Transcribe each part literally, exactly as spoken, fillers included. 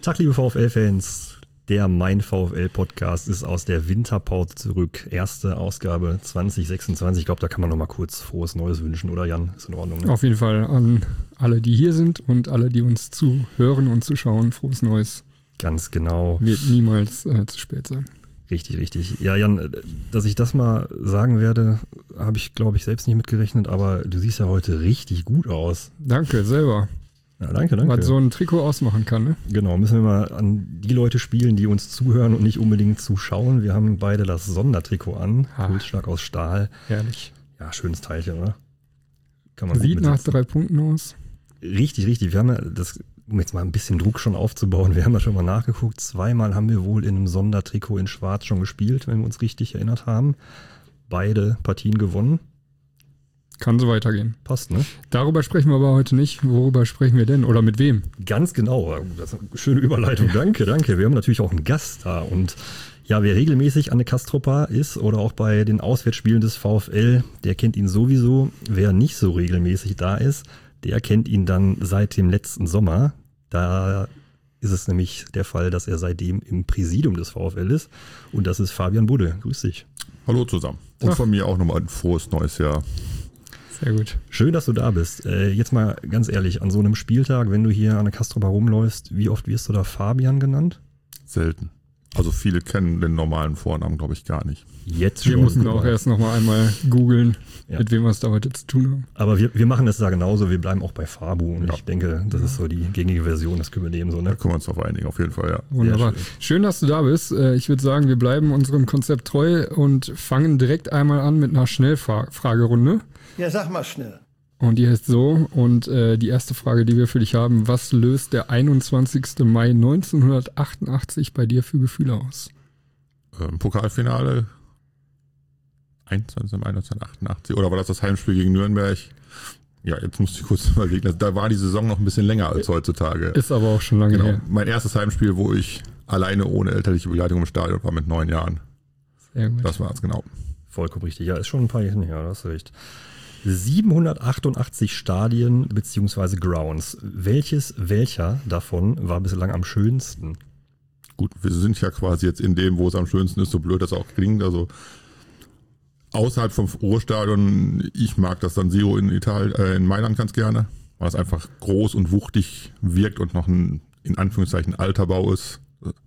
Tag, liebe VfL-Fans. Der Mein VfL-Podcast ist aus der Winterpause zurück. Erste Ausgabe zwanzig sechsundzwanzig. Ich glaube, da kann man noch mal kurz frohes Neues wünschen, oder Jan? Ist in Ordnung, ne? Auf jeden Fall an alle, die hier sind und alle, die uns zuhören und zuschauen. Frohes Neues. Ganz genau. Wird niemals äh, zu spät sein. Richtig, richtig. Ja, Jan, dass ich das mal sagen werde, habe ich, glaube ich, selbst nicht mitgerechnet, aber du siehst ja heute richtig gut aus. Danke, selber. Ja, danke, danke. Was so ein Trikot ausmachen kann, ne? Genau, müssen wir mal an die Leute spielen, die uns zuhören und nicht unbedingt zuschauen. Wir haben beide das Sondertrikot an, Ah. Pulsschlag aus Stahl. Herrlich. Ja, schönes Teilchen, oder? Kann man Sieht gut nach mitsetzen. drei Punkten aus. Richtig, richtig. Wir haben ja das, um jetzt mal ein bisschen Druck schon aufzubauen, wir haben ja schon mal nachgeguckt. Zweimal haben wir wohl in einem Sondertrikot in Schwarz schon gespielt, wenn wir uns richtig erinnert haben. Beide Partien gewonnen. Kann so weitergehen. Passt, ne? Darüber sprechen wir aber heute nicht. Worüber sprechen wir denn? Oder mit wem? Ganz genau. Das ist eine schöne Überleitung. Danke, danke. Wir haben natürlich auch einen Gast da. Und ja, wer regelmäßig an der Kastropa ist oder auch bei den Auswärtsspielen des VfL, der kennt ihn sowieso. Wer nicht so regelmäßig da ist, der kennt ihn dann seit dem letzten Sommer. Da ist es nämlich der Fall, dass er seitdem im Präsidium des VfL ist. Und das ist Fabian Budde. Grüß dich. Hallo zusammen. Und Ach. von mir auch nochmal ein frohes neues Jahr. Sehr gut. Schön, dass du da bist. Äh, jetzt mal ganz ehrlich, an so einem Spieltag, wenn du hier an der Kastropa rumläufst, wie oft wirst du da Fabian genannt? Selten. Also viele kennen den normalen Vornamen, glaube ich, gar nicht. Jetzt Wir schon. mussten auch erst noch mal einmal googeln, Ja. mit wem wir es da heute zu tun haben. Aber wir, wir machen das da genauso, wir bleiben auch bei Fabu und Ja. ich denke, das ist so die gängige Version, das können wir nehmen so, Da ne? können wir uns drauf einigen, auf jeden Fall, ja. Wunderbar. schön. Schön, dass du da bist. Äh, Ich würde sagen, wir bleiben unserem Konzept treu und fangen direkt einmal an mit einer Schnellfragerunde. Ja, sag mal schnell. Und die heißt so, und äh, die erste Frage, die wir für dich haben, was löst der einundzwanzigsten Mai neunzehnhundertachtundachtzig bei dir für Gefühle aus? Ähm, Pokalfinale einundzwanzigster Mai neunzehnhundertachtundachtzig, oder war das das Heimspiel gegen Nürnberg? Ja, jetzt musste ich kurz überlegen. Da war die Saison noch ein bisschen länger als heutzutage. Ist aber auch schon lange Genau. her. Mein erstes Heimspiel, wo ich alleine ohne elterliche Begleitung im Stadion war mit neun Jahren. Sehr gut. Das war es, genau. Vollkommen richtig, ja, ist schon ein paar Jahre her, da hast du recht. siebenhundertachtundachtzig Stadien bzw. Grounds. Welches, welcher davon war bislang am schönsten? Gut, wir sind ja quasi jetzt in dem, wo es am schönsten ist, so blöd das auch klingt. Also außerhalb vom Ruhrstadion, ich mag das San Siro in Italien, äh, in Mailand ganz gerne, weil es einfach groß und wuchtig wirkt und noch ein, in Anführungszeichen, alter Bau ist.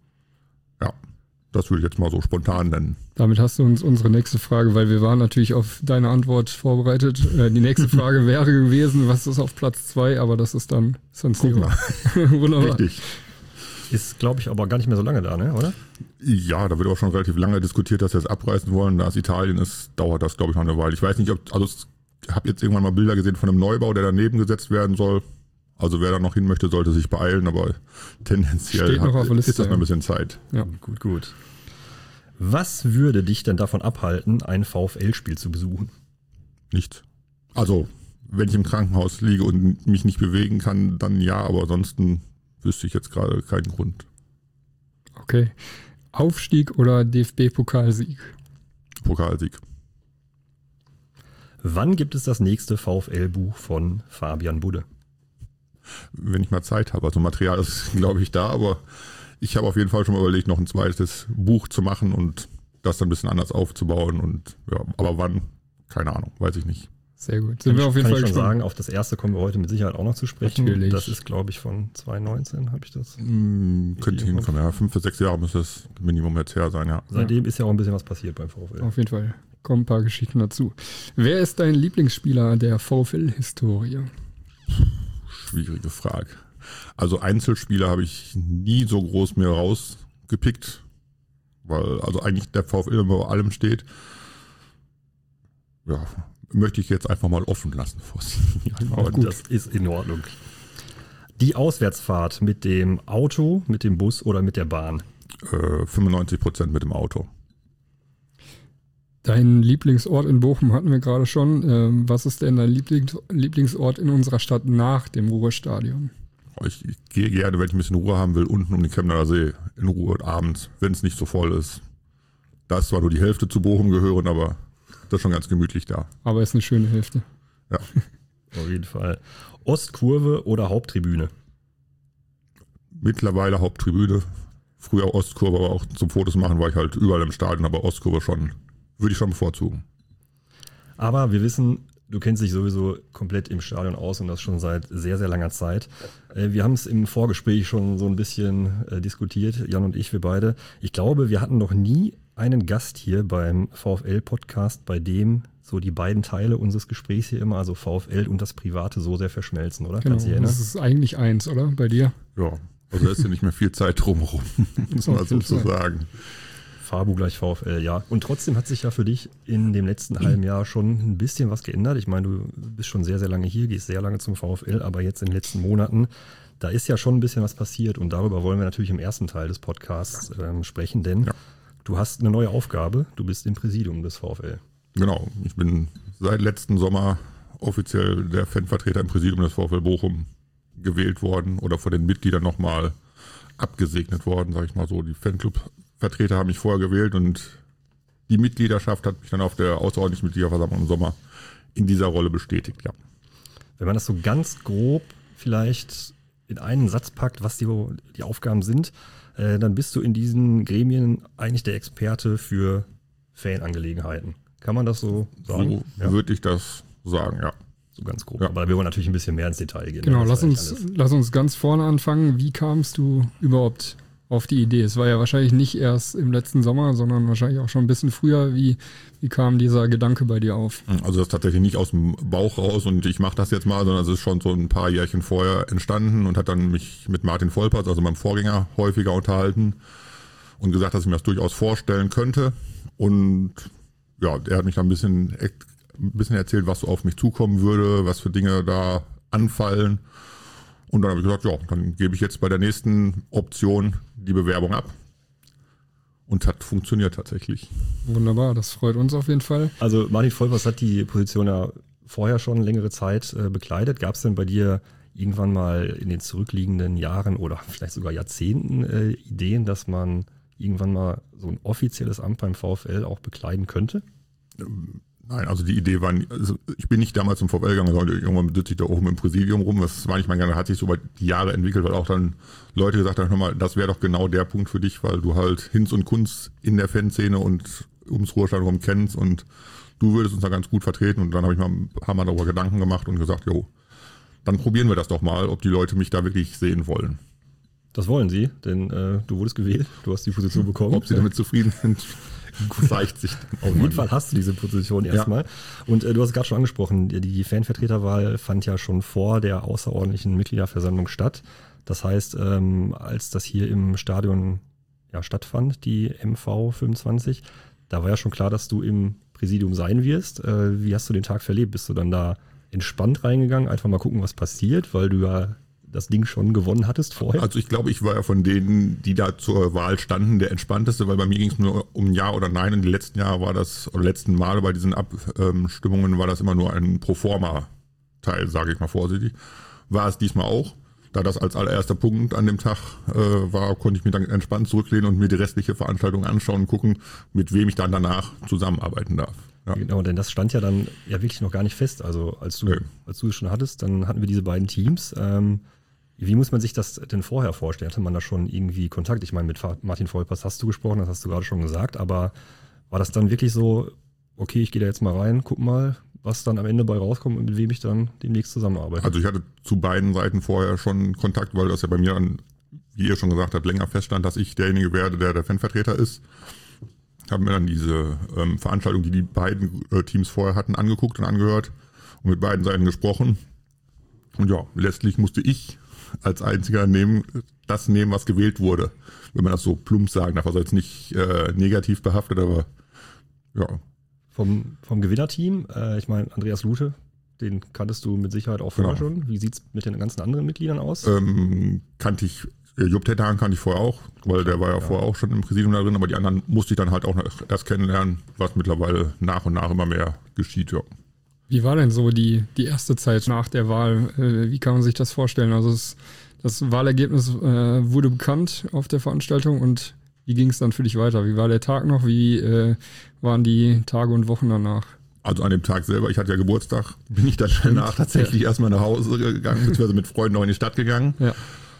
Ja, das würde ich jetzt mal so spontan nennen. Damit hast du uns unsere nächste Frage, weil wir waren natürlich auf deine Antwort vorbereitet. Äh, Die nächste Frage wäre gewesen, was ist auf Platz zwei, aber das ist dann San Siro. Wunderbar. Richtig. Ist, glaube ich, aber gar nicht mehr so lange da, ne, oder? Ja, da wird auch schon relativ lange diskutiert, dass sie es abreißen wollen. Da es Italien ist, dauert das, glaube ich, noch eine Weile. Ich weiß nicht, ob, also ich habe jetzt irgendwann mal Bilder gesehen von einem Neubau, der daneben gesetzt werden soll. Also wer da noch hin möchte, sollte sich beeilen, aber tendenziell Steht noch auf der Liste, ist das noch ein ja. bisschen Zeit. Ja. Gut, gut. Was würde dich denn davon abhalten, ein VfL-Spiel zu besuchen? Nichts. Also, wenn ich im Krankenhaus liege und mich nicht bewegen kann, dann ja, aber ansonsten wüsste ich jetzt gerade keinen Grund. Okay. Aufstieg oder D F B-Pokalsieg? Pokalsieg. Wann gibt es das nächste VfL-Buch von Fabian Budde? Wenn ich mal Zeit habe. Also Material ist, glaube ich, da, aber ich habe auf jeden Fall schon mal überlegt, noch ein zweites Buch zu machen und das dann ein bisschen anders aufzubauen. Und ja, aber wann? Keine Ahnung, weiß ich nicht. Sehr gut. Sind wir auf jeden Kann Fall ich schon gespannt. sagen, auf das erste kommen wir heute mit Sicherheit auch noch zu sprechen. Natürlich. Das ist, glaube ich, von zwanzig neunzehn, habe ich das. Hm, könnte Idee hinkommen, ja. Fünf bis sechs Jahre müsste das Minimum jetzt her sein, ja. Seitdem ist ja auch ein bisschen was passiert beim VfL. Auf jeden Fall. Kommen ein paar Geschichten dazu. Wer ist dein Lieblingsspieler der VfL-Historie? Schwierige Frage. Also Einzelspieler habe ich nie so groß mir rausgepickt, weil also eigentlich der VfL über allem steht. Ja, möchte ich jetzt einfach mal offen lassen. Aber das ist in Ordnung. Die Auswärtsfahrt mit dem Auto, mit dem Bus oder mit der Bahn? Äh, fünfundneunzig Prozent mit dem Auto. Dein Lieblingsort in Bochum hatten wir gerade schon. Ähm, was ist denn dein Lieblings Lieblingsort in unserer Stadt nach dem Ruhrstadion? Ich, ich gehe gerne, wenn ich ein bisschen Ruhe haben will, unten um den Chemnader See in Ruhe abends, wenn es nicht so voll ist. Da ist zwar nur die Hälfte zu Bochum gehören, aber das ist schon ganz gemütlich da. Aber ist eine schöne Hälfte. Ja. Auf jeden Fall. Ostkurve oder Haupttribüne? Mittlerweile Haupttribüne. Früher Ostkurve, aber auch zum Fotos machen war ich halt überall im Stadion, aber Ostkurve schon, würde ich schon bevorzugen. Aber wir wissen, du kennst dich sowieso komplett im Stadion aus und das schon seit sehr, sehr langer Zeit. Wir haben es im Vorgespräch schon so ein bisschen diskutiert, Jan und ich, wir beide. Ich glaube, wir hatten noch nie einen Gast hier beim VfL-Podcast, bei dem so die beiden Teile unseres Gesprächs hier immer, also VfL und das Private, so sehr verschmelzen, oder? Genau, das ist eigentlich eins, oder? Bei dir? Ja, also da ist ja nicht mehr viel Zeit drumherum, muss man so zu sagen. Fabu gleich VfL, ja. Und trotzdem hat sich ja für dich in dem letzten halben Jahr schon ein bisschen was geändert. Ich meine, du bist schon sehr, sehr lange hier, gehst sehr lange zum VfL, aber jetzt in den letzten Monaten, da ist ja schon ein bisschen was passiert und darüber wollen wir natürlich im ersten Teil des Podcasts ähm, sprechen, denn ja. Du hast eine neue Aufgabe, du bist im Präsidium des VfL. Genau, ich bin seit letzten Sommer offiziell der Fanvertreter im Präsidium des VfL Bochum gewählt worden oder von den Mitgliedern nochmal abgesegnet worden, sage ich mal so. Die Fanclub-Vertreter haben mich vorher gewählt und die Mitgliedschaft hat mich dann auf der außerordentlichen Mitgliederversammlung im Sommer in dieser Rolle bestätigt, ja. Wenn man das so ganz grob vielleicht in einen Satz packt, was die, die Aufgaben sind, äh, dann bist du in diesen Gremien eigentlich der Experte für Fanangelegenheiten. Kann man das so sagen? So ja. Würde ich das sagen, ja. So ganz grob. Ja. Aber wir wollen natürlich ein bisschen mehr ins Detail gehen. Genau, lass uns, lass uns ganz vorne anfangen. Wie kamst du überhaupt auf die Idee? Es war ja wahrscheinlich nicht erst im letzten Sommer, sondern wahrscheinlich auch schon ein bisschen früher. Wie, wie kam dieser Gedanke bei dir auf? Also das ist tatsächlich nicht aus dem Bauch raus und ich mache das jetzt mal, sondern es ist schon so ein paar Jährchen vorher entstanden und hat dann mich mit Martin Volperts, also meinem Vorgänger, häufiger unterhalten und gesagt, dass ich mir das durchaus vorstellen könnte. Und ja, er hat mich dann ein bisschen, ein bisschen erzählt, was so auf mich zukommen würde, was für Dinge da anfallen. Und dann habe ich gesagt, ja, dann gebe ich jetzt bei der nächsten Option die Bewerbung ab. Und hat funktioniert tatsächlich. Wunderbar, das freut uns auf jeden Fall. Also Martin Volpers hat die Position ja vorher schon längere Zeit äh, bekleidet. Gab es denn bei dir irgendwann mal in den zurückliegenden Jahren oder vielleicht sogar Jahrzehnten äh, Ideen, dass man irgendwann mal so ein offizielles Amt beim VfL auch bekleiden könnte? Nein, also die Idee war, also ich bin nicht damals zum VfL gegangen, sondern irgendwann sitze ich da oben im Präsidium rum. Das war nicht mein Gang, hat sich so über die Jahre entwickelt, weil auch dann Leute gesagt haben, hör mal, das wäre doch genau der Punkt für dich, weil du halt Hinz und Kunz in der Fanszene und ums Ruhrstadion rum kennst und du würdest uns da ganz gut vertreten. Und dann habe ich mal ein paar Mal darüber Gedanken gemacht und gesagt, jo, dann probieren wir das doch mal, ob die Leute mich da wirklich sehen wollen. Das wollen sie, denn äh, du wurdest gewählt, du hast die Position bekommen. Ob sie damit zufrieden sind, zeigt sich. Auf jeden Fall hast du diese Position erstmal. Ja. Und äh, du hast es gerade schon angesprochen, die, die Fanvertreterwahl fand ja schon vor der außerordentlichen Mitgliederversammlung statt. Das heißt, ähm, als das hier im Stadion ja, stattfand, die M V fünfundzwanzig, da war ja schon klar, dass du im Präsidium sein wirst. Äh, wie hast du den Tag verlebt? Bist du dann da entspannt reingegangen, einfach mal gucken, was passiert, weil du ja das Ding schon gewonnen hattest vorher? Also ich glaube, ich war ja von denen, die da zur Wahl standen, der entspannteste, weil bei mir ging es nur um Ja oder Nein und die letzten Jahre war das, oder letzten Male bei diesen Abstimmungen war das immer nur ein Proforma-Teil, sage ich mal vorsichtig. War es diesmal auch. Da das als allererster Punkt an dem Tag äh, war, konnte ich mich dann entspannt zurücklehnen und mir die restliche Veranstaltung anschauen und gucken, mit wem ich dann danach zusammenarbeiten darf. Ja. Genau, denn das stand ja dann ja wirklich noch gar nicht fest. Also als du, nee. als du es schon hattest, dann hatten wir diese beiden Teams. Ähm, Wie muss man sich das denn vorher vorstellen? Hatte man da schon irgendwie Kontakt? Ich meine, mit Martin Volpers hast du gesprochen, das hast du gerade schon gesagt, aber war das dann wirklich so, okay, ich gehe da jetzt mal rein, guck mal, was dann am Ende bei rauskommt und mit wem ich dann demnächst zusammenarbeite? Also ich hatte zu beiden Seiten vorher schon Kontakt, weil das ja bei mir dann, wie ihr schon gesagt habt, länger feststand, dass ich derjenige werde, der der Fanvertreter ist. Haben mir dann diese ähm, Veranstaltung, die die beiden äh, Teams vorher hatten, angeguckt und angehört und mit beiden Seiten gesprochen. Und ja, letztlich musste ich als einziger nehmen, das nehmen, was gewählt wurde. Wenn man das so plump sagen darf. Also jetzt nicht äh, negativ behaftet, aber ja. Vom, vom Gewinnerteam, äh, ich meine, Andreas Lute, den kanntest du mit Sicherheit auch vorher genau. schon. Wie sieht es mit den ganzen anderen Mitgliedern aus? Ähm, kannte ich, äh, Jupp Tetan kannte ich vorher auch, weil der war ja, ja vorher auch schon im Präsidium da drin, aber die anderen musste ich dann halt auch erst kennenlernen, was mittlerweile nach und nach immer mehr geschieht, ja. Wie war denn so die, die erste Zeit nach der Wahl? Äh, wie kann man sich das vorstellen? Also es, das Wahlergebnis äh, wurde bekannt auf der Veranstaltung und wie ging es dann für dich weiter? Wie war der Tag noch? Wie äh, waren die Tage und Wochen danach? Also an dem Tag selber, ich hatte ja Geburtstag, bin ich dann danach tatsächlich ja. erstmal nach Hause gegangen, beziehungsweise mit Freunden noch in die Stadt gegangen. Ja.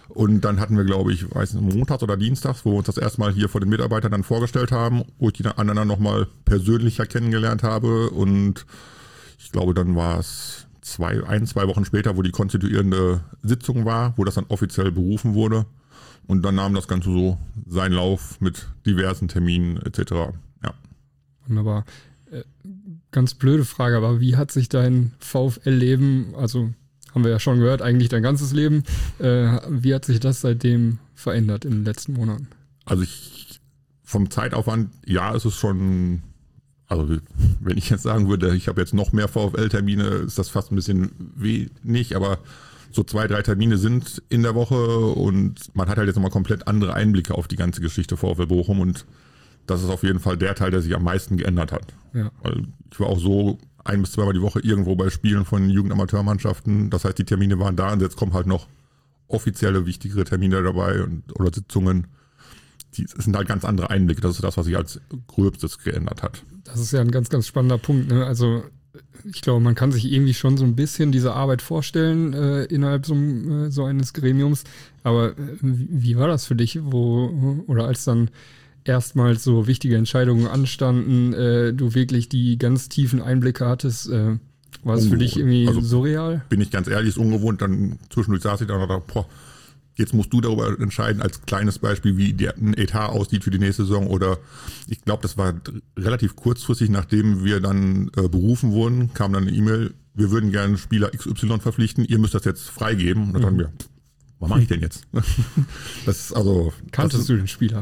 Und dann hatten wir, glaube ich, weiß nicht, montags oder dienstags, wo wir uns das erste Mal hier vor den Mitarbeitern dann vorgestellt haben, wo ich die anderen dann nochmal persönlicher kennengelernt habe. Und ich glaube, dann war es zwei, ein, zwei Wochen später, wo die konstituierende Sitzung war, wo das dann offiziell berufen wurde. Und dann nahm das Ganze so seinen Lauf mit diversen Terminen et cetera. Ja. Wunderbar. Äh, ganz blöde Frage, aber wie hat sich dein VfL-Leben, also haben wir ja schon gehört, eigentlich dein ganzes Leben, äh, wie hat sich das seitdem verändert in den letzten Monaten? Also ich, vom Zeitaufwand, ja, ist es schon, also wenn ich jetzt sagen würde, ich habe jetzt noch mehr VfL-Termine, ist das fast ein bisschen wenig, aber so zwei, drei Termine sind in der Woche und man hat halt jetzt nochmal komplett andere Einblicke auf die ganze Geschichte VfL Bochum und das ist auf jeden Fall der Teil, der sich am meisten geändert hat. Ja. Weil ich war auch so ein- bis zweimal die Woche irgendwo bei Spielen von Jugendamateurmannschaften. Das heißt, die Termine waren da und jetzt kommen halt noch offizielle, wichtigere Termine dabei und, oder Sitzungen. Die, es sind halt ganz andere Einblicke. Das ist das, was sich als Gröbstes geändert hat. Das ist ja ein ganz, ganz spannender Punkt. Ne? Also ich glaube, man kann sich irgendwie schon so ein bisschen diese Arbeit vorstellen äh, innerhalb so, äh, so eines Gremiums. Aber äh, wie, wie war das für dich, wo oder als dann erstmals so wichtige Entscheidungen anstanden, äh, du wirklich die ganz tiefen Einblicke hattest, äh, war es für dich irgendwie also, surreal? Bin ich ganz ehrlich, ist ungewohnt. Dann zwischendurch saß ich da und dachte, boah, jetzt musst du darüber entscheiden, als kleines Beispiel, wie der, ein Etat aussieht für die nächste Saison. Oder ich glaube, das war relativ kurzfristig, nachdem wir dann äh, berufen wurden, kam dann eine E-Mail, wir würden gerne Spieler X Y verpflichten, ihr müsst das jetzt freigeben. Und dann dachten wir, was mache ich denn jetzt? Das ist also. Kanntest das, du den Spieler?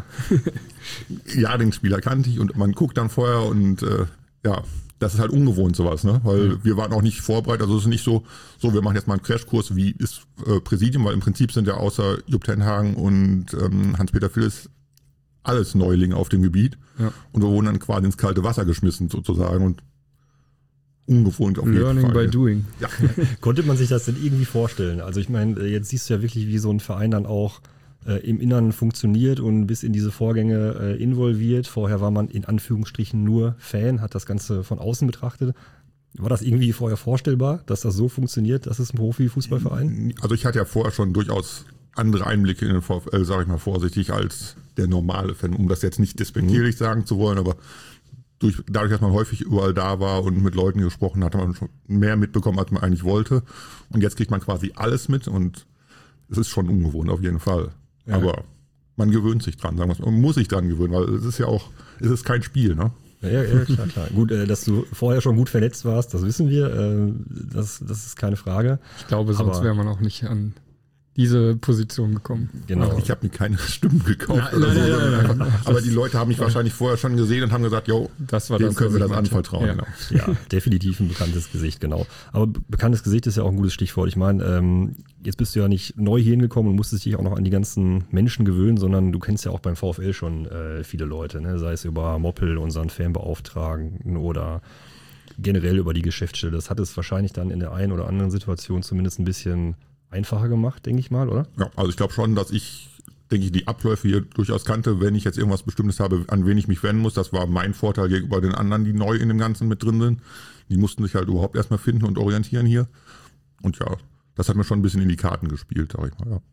Ja, den Spieler kannte ich und man guckt dann vorher und äh, ja, das ist halt ungewohnt sowas, ne? Weil ja. wir waren auch nicht vorbereitet, also es ist nicht so, so wir machen jetzt mal einen Crashkurs, wie ist äh, Präsidium, weil im Prinzip sind ja außer Jupp Tenhagen und ähm, Hans-Peter Phillis alles Neulinge auf dem Gebiet Ja. und wir wurden dann quasi ins kalte Wasser geschmissen sozusagen und ungewohnt auf jeden Fall. Learning by doing. Ja. Konnte man sich das denn irgendwie vorstellen? Also ich meine, jetzt siehst du ja wirklich, wie so ein Verein dann auch äh, im Inneren funktioniert und bis in diese Vorgänge äh, involviert. Vorher war man in Anführungsstrichen nur Fan, hat das Ganze von außen betrachtet. War das irgendwie vorher vorstellbar, dass das so funktioniert? Das ist ein Profifußballverein? Also ich hatte ja vorher schon durchaus andere Einblicke in den VfL, sage ich mal vorsichtig, als der normale Fan, um das jetzt nicht despektierlich mhm. sagen zu wollen, aber durch, dadurch, dass man häufig überall da war und mit Leuten gesprochen hat, hat man schon mehr mitbekommen, als man eigentlich wollte. Und jetzt kriegt man quasi alles mit und es ist schon ungewohnt auf jeden Fall. Ja. Aber man gewöhnt sich dran, sagen wir mal. Man muss sich dran gewöhnen, weil es ist ja auch, es ist kein Spiel, ne? Ja, ja, klar, klar. Gut, äh, dass du vorher schon gut vernetzt warst, das wissen wir. Äh, das, das ist keine Frage. Ich glaube, sonst wäre man auch nicht an diese Position gekommen. Genau. Ich habe mir keine Stimmen gekauft. Nein, oder nein, so. nein, nein, nein. Aber die Leute haben mich wahrscheinlich vorher schon gesehen und haben gesagt, jo, das war dem das, können wir was das ich meinte. anvertrauen. Ja. Genau. Ja, definitiv ein bekanntes Gesicht, genau. Aber be- bekanntes Gesicht ist ja auch ein gutes Stichwort. Ich meine, ähm, jetzt bist du ja nicht neu hier hingekommen und musstest dich auch noch an die ganzen Menschen gewöhnen, sondern du kennst ja auch beim VfL schon äh, viele Leute, ne? Sei es über Moppel, unseren Fanbeauftragten oder generell über die Geschäftsstelle. Das hat es wahrscheinlich dann in der einen oder anderen Situation zumindest ein bisschen einfacher gemacht, denke ich mal, oder? Ja, also ich glaube schon, dass ich, denke ich, die Abläufe hier durchaus kannte, wenn ich jetzt irgendwas Bestimmtes habe, an wen ich mich wenden muss. Das war mein Vorteil gegenüber den anderen, die neu in dem Ganzen mit drin sind. Die mussten sich halt überhaupt erstmal finden und orientieren hier. Und ja, das hat mir schon ein bisschen in die Karten gespielt, sag ich mal, ja.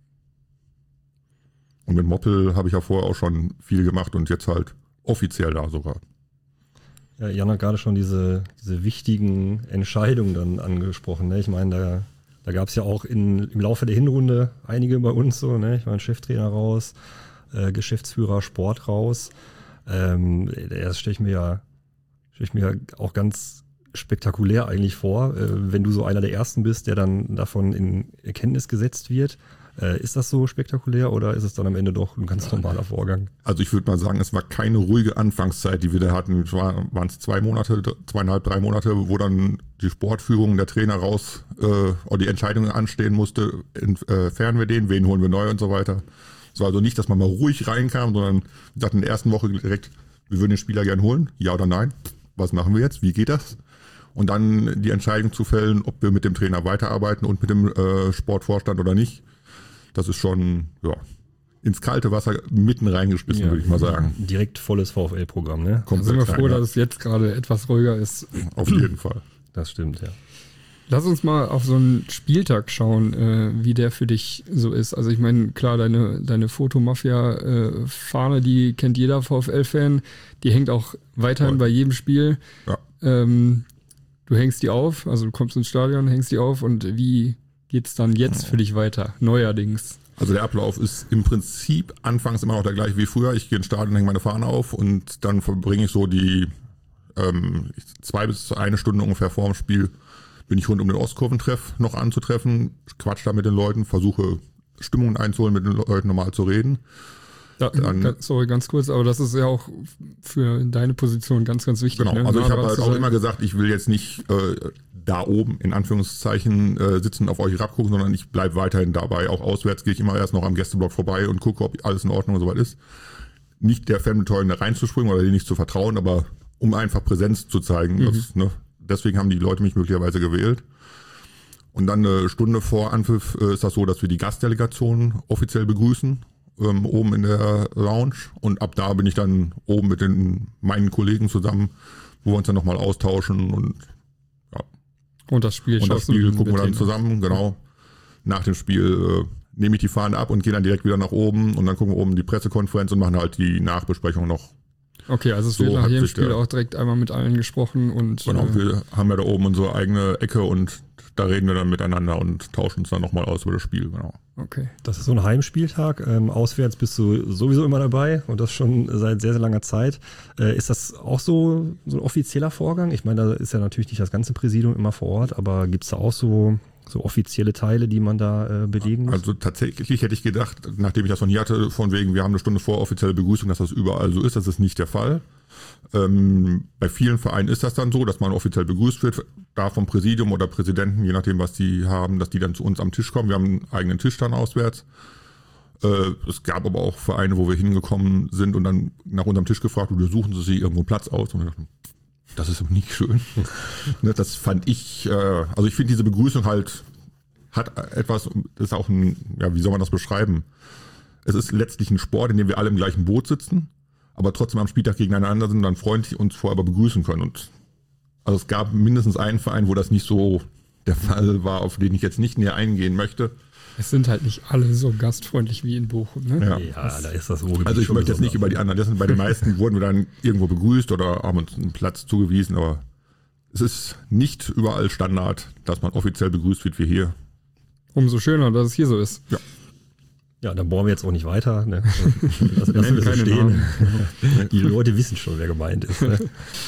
Und mit Moppel habe ich ja vorher auch schon viel gemacht und jetzt halt offiziell da sogar. Ja, Jan hat gerade schon diese, diese wichtigen Entscheidungen dann angesprochen. Ne? Ich meine, da, da gab es ja auch in, im Laufe der Hinrunde einige bei uns so. Ne? Ich meine, Cheftrainer raus, äh, Geschäftsführer Sport raus. Ähm, das stelle ich mir ja stell ich mir auch ganz spektakulär eigentlich vor, äh, wenn du so einer der Ersten bist, der dann davon in Erkenntnis gesetzt wird. Äh, ist das so spektakulär oder ist es dann am Ende doch ein ganz normaler Vorgang? Also ich würde mal sagen, es war keine ruhige Anfangszeit, die wir da hatten. Es war, waren es zwei Monate, zweieinhalb, drei Monate, wo dann die Sportführung, der Trainer raus, äh, oder die Entscheidungen anstehen musste, entfernen wir den, wen holen wir neu und so weiter. Es war also nicht, dass man mal ruhig reinkam, sondern wir sagten in der ersten Woche direkt, wir würden den Spieler gern holen, ja oder nein, was machen wir jetzt, wie geht das? Und dann die Entscheidung zu fällen, ob wir mit dem Trainer weiterarbeiten und mit dem äh, Sportvorstand oder nicht. Das ist schon, ja, ins kalte Wasser mitten reingeschmissen, ja, würde ich mal sagen. Direkt volles VfL-Programm, ne? Da sind wir froh, dass es jetzt gerade etwas ruhiger ist. Auf jeden Fall. Das stimmt, ja. Lass uns mal auf so einen Spieltag schauen, äh, wie der für dich so ist. Also ich meine, klar, deine, deine Fotomafia-Fahne, äh, die kennt jeder VfL-Fan. Die hängt auch weiterhin bei jedem Spiel. Ja. Ähm, du hängst die auf, also du kommst ins Stadion, hängst die auf und wie geht's dann jetzt für dich weiter, neuerdings? Also der Ablauf ist im Prinzip anfangs immer noch der gleiche wie früher. Ich gehe ins Stadion, hänge meine Fahne auf und dann verbringe ich so die ähm, zwei bis eine Stunde ungefähr vor dem Spiel, bin ich rund um den Ostkurventreff noch anzutreffen, quatsch da mit den Leuten, versuche Stimmungen einzuholen, mit den Leuten normal zu reden. Ja, dann, sorry, ganz kurz, aber das ist ja auch für deine Position ganz, ganz wichtig. Genau, ne? also nah ich habe dran halt zu auch sein. immer gesagt, ich will jetzt nicht äh, da oben in Anführungszeichen äh, sitzen, auf euch herabgucken, sondern ich bleibe weiterhin dabei. Auch auswärts gehe ich immer erst noch am Gästeblock vorbei und gucke, ob alles in Ordnung und soweit ist. Nicht der Fanbetreuung reinzuspringen oder denen nicht zu vertrauen, aber um einfach Präsenz zu zeigen. Mhm. Das, ne, deswegen haben die Leute mich möglicherweise gewählt. Und dann eine Stunde vor Anpfiff äh, ist das so, dass wir die Gastdelegation offiziell begrüßen, ähm, oben in der Lounge. Und ab da bin ich dann oben mit den meinen Kollegen zusammen, wo wir uns dann nochmal austauschen und ja. Und das Spiel Und das schaust du Spiel mit gucken wir dann denen. zusammen, genau. Nach dem Spiel äh, nehme ich die Fahne ab und gehe dann direkt wieder nach oben und dann gucken wir oben die Pressekonferenz und machen halt die Nachbesprechung noch. Okay, also es So wird nach hat jedem sich Spiel der- auch direkt einmal mit allen gesprochen und Genau, äh, wir haben ja da oben unsere eigene Ecke und da reden wir dann miteinander und tauschen uns dann nochmal aus über das Spiel, genau. okay. Das ist so ein Heimspieltag. Ähm, auswärts bist du sowieso immer dabei und das schon seit sehr, sehr langer Zeit. Äh, ist das auch so, so ein offizieller Vorgang? Ich meine, da ist ja natürlich nicht das ganze Präsidium immer vor Ort, aber gibt es da auch so, so offizielle Teile, die man da äh, belegen muss? Also tatsächlich hätte ich gedacht, nachdem ich das von hier hatte, von wegen, wir haben eine Stunde vor offizielle Begrüßung, dass das überall so ist. Das ist nicht der Fall. Ähm, bei vielen Vereinen ist das dann so, dass man offiziell begrüßt wird, da vom Präsidium oder Präsidenten, je nachdem, was die haben, dass die dann zu uns am Tisch kommen. Wir haben einen eigenen Tisch dann auswärts. Äh, es gab aber auch Vereine, wo wir hingekommen sind und dann nach unserem Tisch gefragt, oder suchen Sie sich irgendwo Platz aus? Und wir dachten, das ist nicht schön. Ne, das fand ich, äh, also ich finde diese Begrüßung halt, hat etwas, das ist auch ein, ja, wie soll man das beschreiben? Es ist letztlich ein Sport, in dem wir alle im gleichen Boot sitzen, aber trotzdem am Spieltag gegeneinander sind und dann freundlich uns vorher aber begrüßen können. Und also es gab mindestens einen Verein, wo das nicht so der Fall war, auf den ich jetzt nicht näher eingehen möchte. Es sind halt nicht alle so gastfreundlich wie in Bochum, ne? Ja. Ja, da ist das Ruhrgebiet Also ich schon möchte jetzt nicht besonders. über die anderen, das sind bei den meisten wurden wir dann irgendwo begrüßt oder haben uns einen Platz zugewiesen, aber es ist nicht überall Standard, dass man offiziell begrüßt wird wie hier. Umso schöner, dass es hier so ist. Ja, dann bohren wir jetzt auch nicht weiter. Ne? Das lassen Nennen wir so keine stehen. Namen. Die Leute wissen schon, wer gemeint ist. Ne?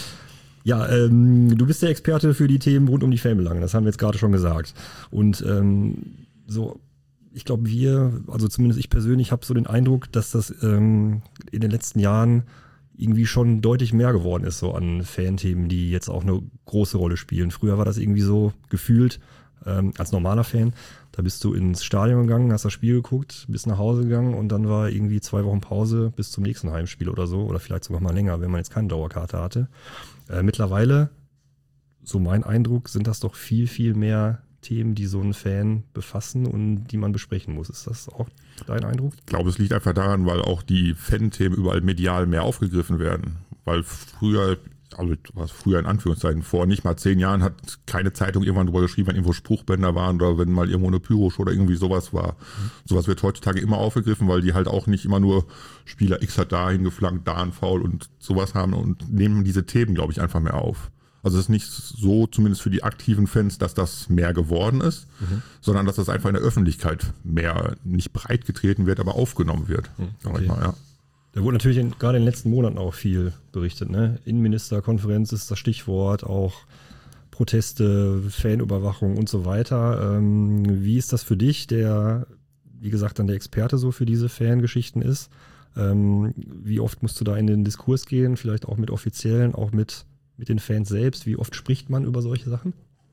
Ja, ähm, du bist der Experte für die Themen rund um die Fanbelange. Das haben wir jetzt gerade schon gesagt. Und ähm, so, ich glaube, wir, also zumindest ich persönlich, habe so den Eindruck, dass das ähm, in den letzten Jahren irgendwie schon deutlich mehr geworden ist, so an Fanthemen, die jetzt auch eine große Rolle spielen. Früher war das irgendwie so gefühlt, ähm, als normaler Fan, da bist du ins Stadion gegangen, hast das Spiel geguckt, bist nach Hause gegangen und dann war irgendwie zwei Wochen Pause bis zum nächsten Heimspiel oder so, oder vielleicht sogar mal länger, wenn man jetzt keine Dauerkarte hatte. Äh, mittlerweile, so mein Eindruck, sind das doch viel, viel mehr Themen, die so einen Fan befassen und die man besprechen muss. Ist das auch dein Eindruck? Ich glaube, es liegt einfach daran, weil auch die Fan-Themen überall medial mehr aufgegriffen werden. Weil früher, also was früher in Anführungszeichen, vor nicht mal zehn Jahren hat keine Zeitung irgendwann drüber geschrieben, wenn irgendwo Spruchbänder waren oder wenn mal irgendwo eine Pyro-Show oder irgendwie sowas war. Mhm. Sowas wird heutzutage immer aufgegriffen, weil die halt auch nicht immer nur Spieler X hat dahin geflankt, da ein Foul und sowas haben und nehmen diese Themen, glaube ich, einfach mehr auf. Also es ist nicht so, zumindest für die aktiven Fans, dass das mehr geworden ist, mhm. sondern dass das einfach in der Öffentlichkeit mehr, nicht breit getreten wird, aber aufgenommen wird. Mhm. Sag ich mal, ja. Da wurde natürlich in, gerade in den letzten Monaten auch viel berichtet. Ne? Innenministerkonferenz ist das Stichwort, auch Proteste, Fanüberwachung und so weiter. Ähm, wie ist das für dich, der, wie gesagt, dann der Experte so für diese Fangeschichten ist? Ähm, wie oft musst du da in den Diskurs gehen, vielleicht auch mit Offiziellen, auch mit mit den Fans selbst? Wie oft spricht man über solche Sachen?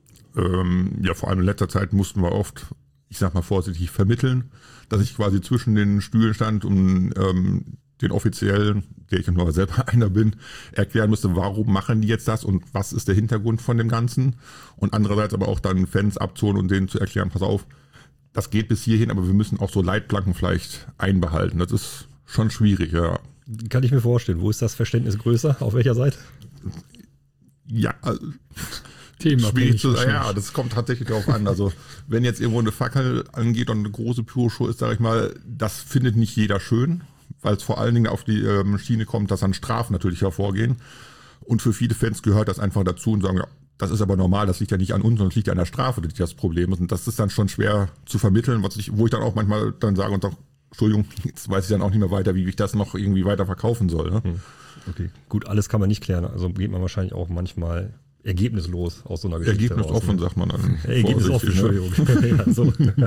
Ähm, ja, vor allem in letzter Zeit mussten wir oft, ich sag mal vorsichtig, vermitteln, dass ich quasi zwischen den Stühlen stand und ähm, den Offiziellen, der ich nur selber einer bin, erklären musste, warum machen die jetzt das und was ist der Hintergrund von dem Ganzen. Und andererseits aber auch dann Fans abzuholen und denen zu erklären, pass auf, das geht bis hierhin, aber wir müssen auch so Leitplanken vielleicht einbehalten. Das ist schon schwierig, ja. Kann ich mir vorstellen. Wo ist das Verständnis größer? Auf welcher Seite? Ja, schwierig zu sagen. Ja, das kommt tatsächlich darauf an. Also wenn jetzt irgendwo eine Fackel angeht und eine große Pyroshow ist, sage ich mal, das findet nicht jeder schön, weil es vor allen Dingen auf die ähm, Schiene kommt, dass dann Strafen natürlich hervorgehen. Und für viele Fans gehört das einfach dazu und sagen, ja, das ist aber normal, das liegt ja nicht an uns, sondern es liegt ja an der Strafe, das ist das Problem. Und das ist dann schon schwer zu vermitteln, was ich, wo ich dann auch manchmal dann sage und sage, Entschuldigung, jetzt weiß ich dann auch nicht mehr weiter, wie ich das noch irgendwie weiter verkaufen soll. Ne? Okay, gut, alles kann man nicht klären. Also geht man wahrscheinlich auch manchmal ergebnislos aus so einer Geschichte Ergebnisoffen, raus, ne? sagt man dann. Ergebnisoffen, Entschuldigung. ja, so.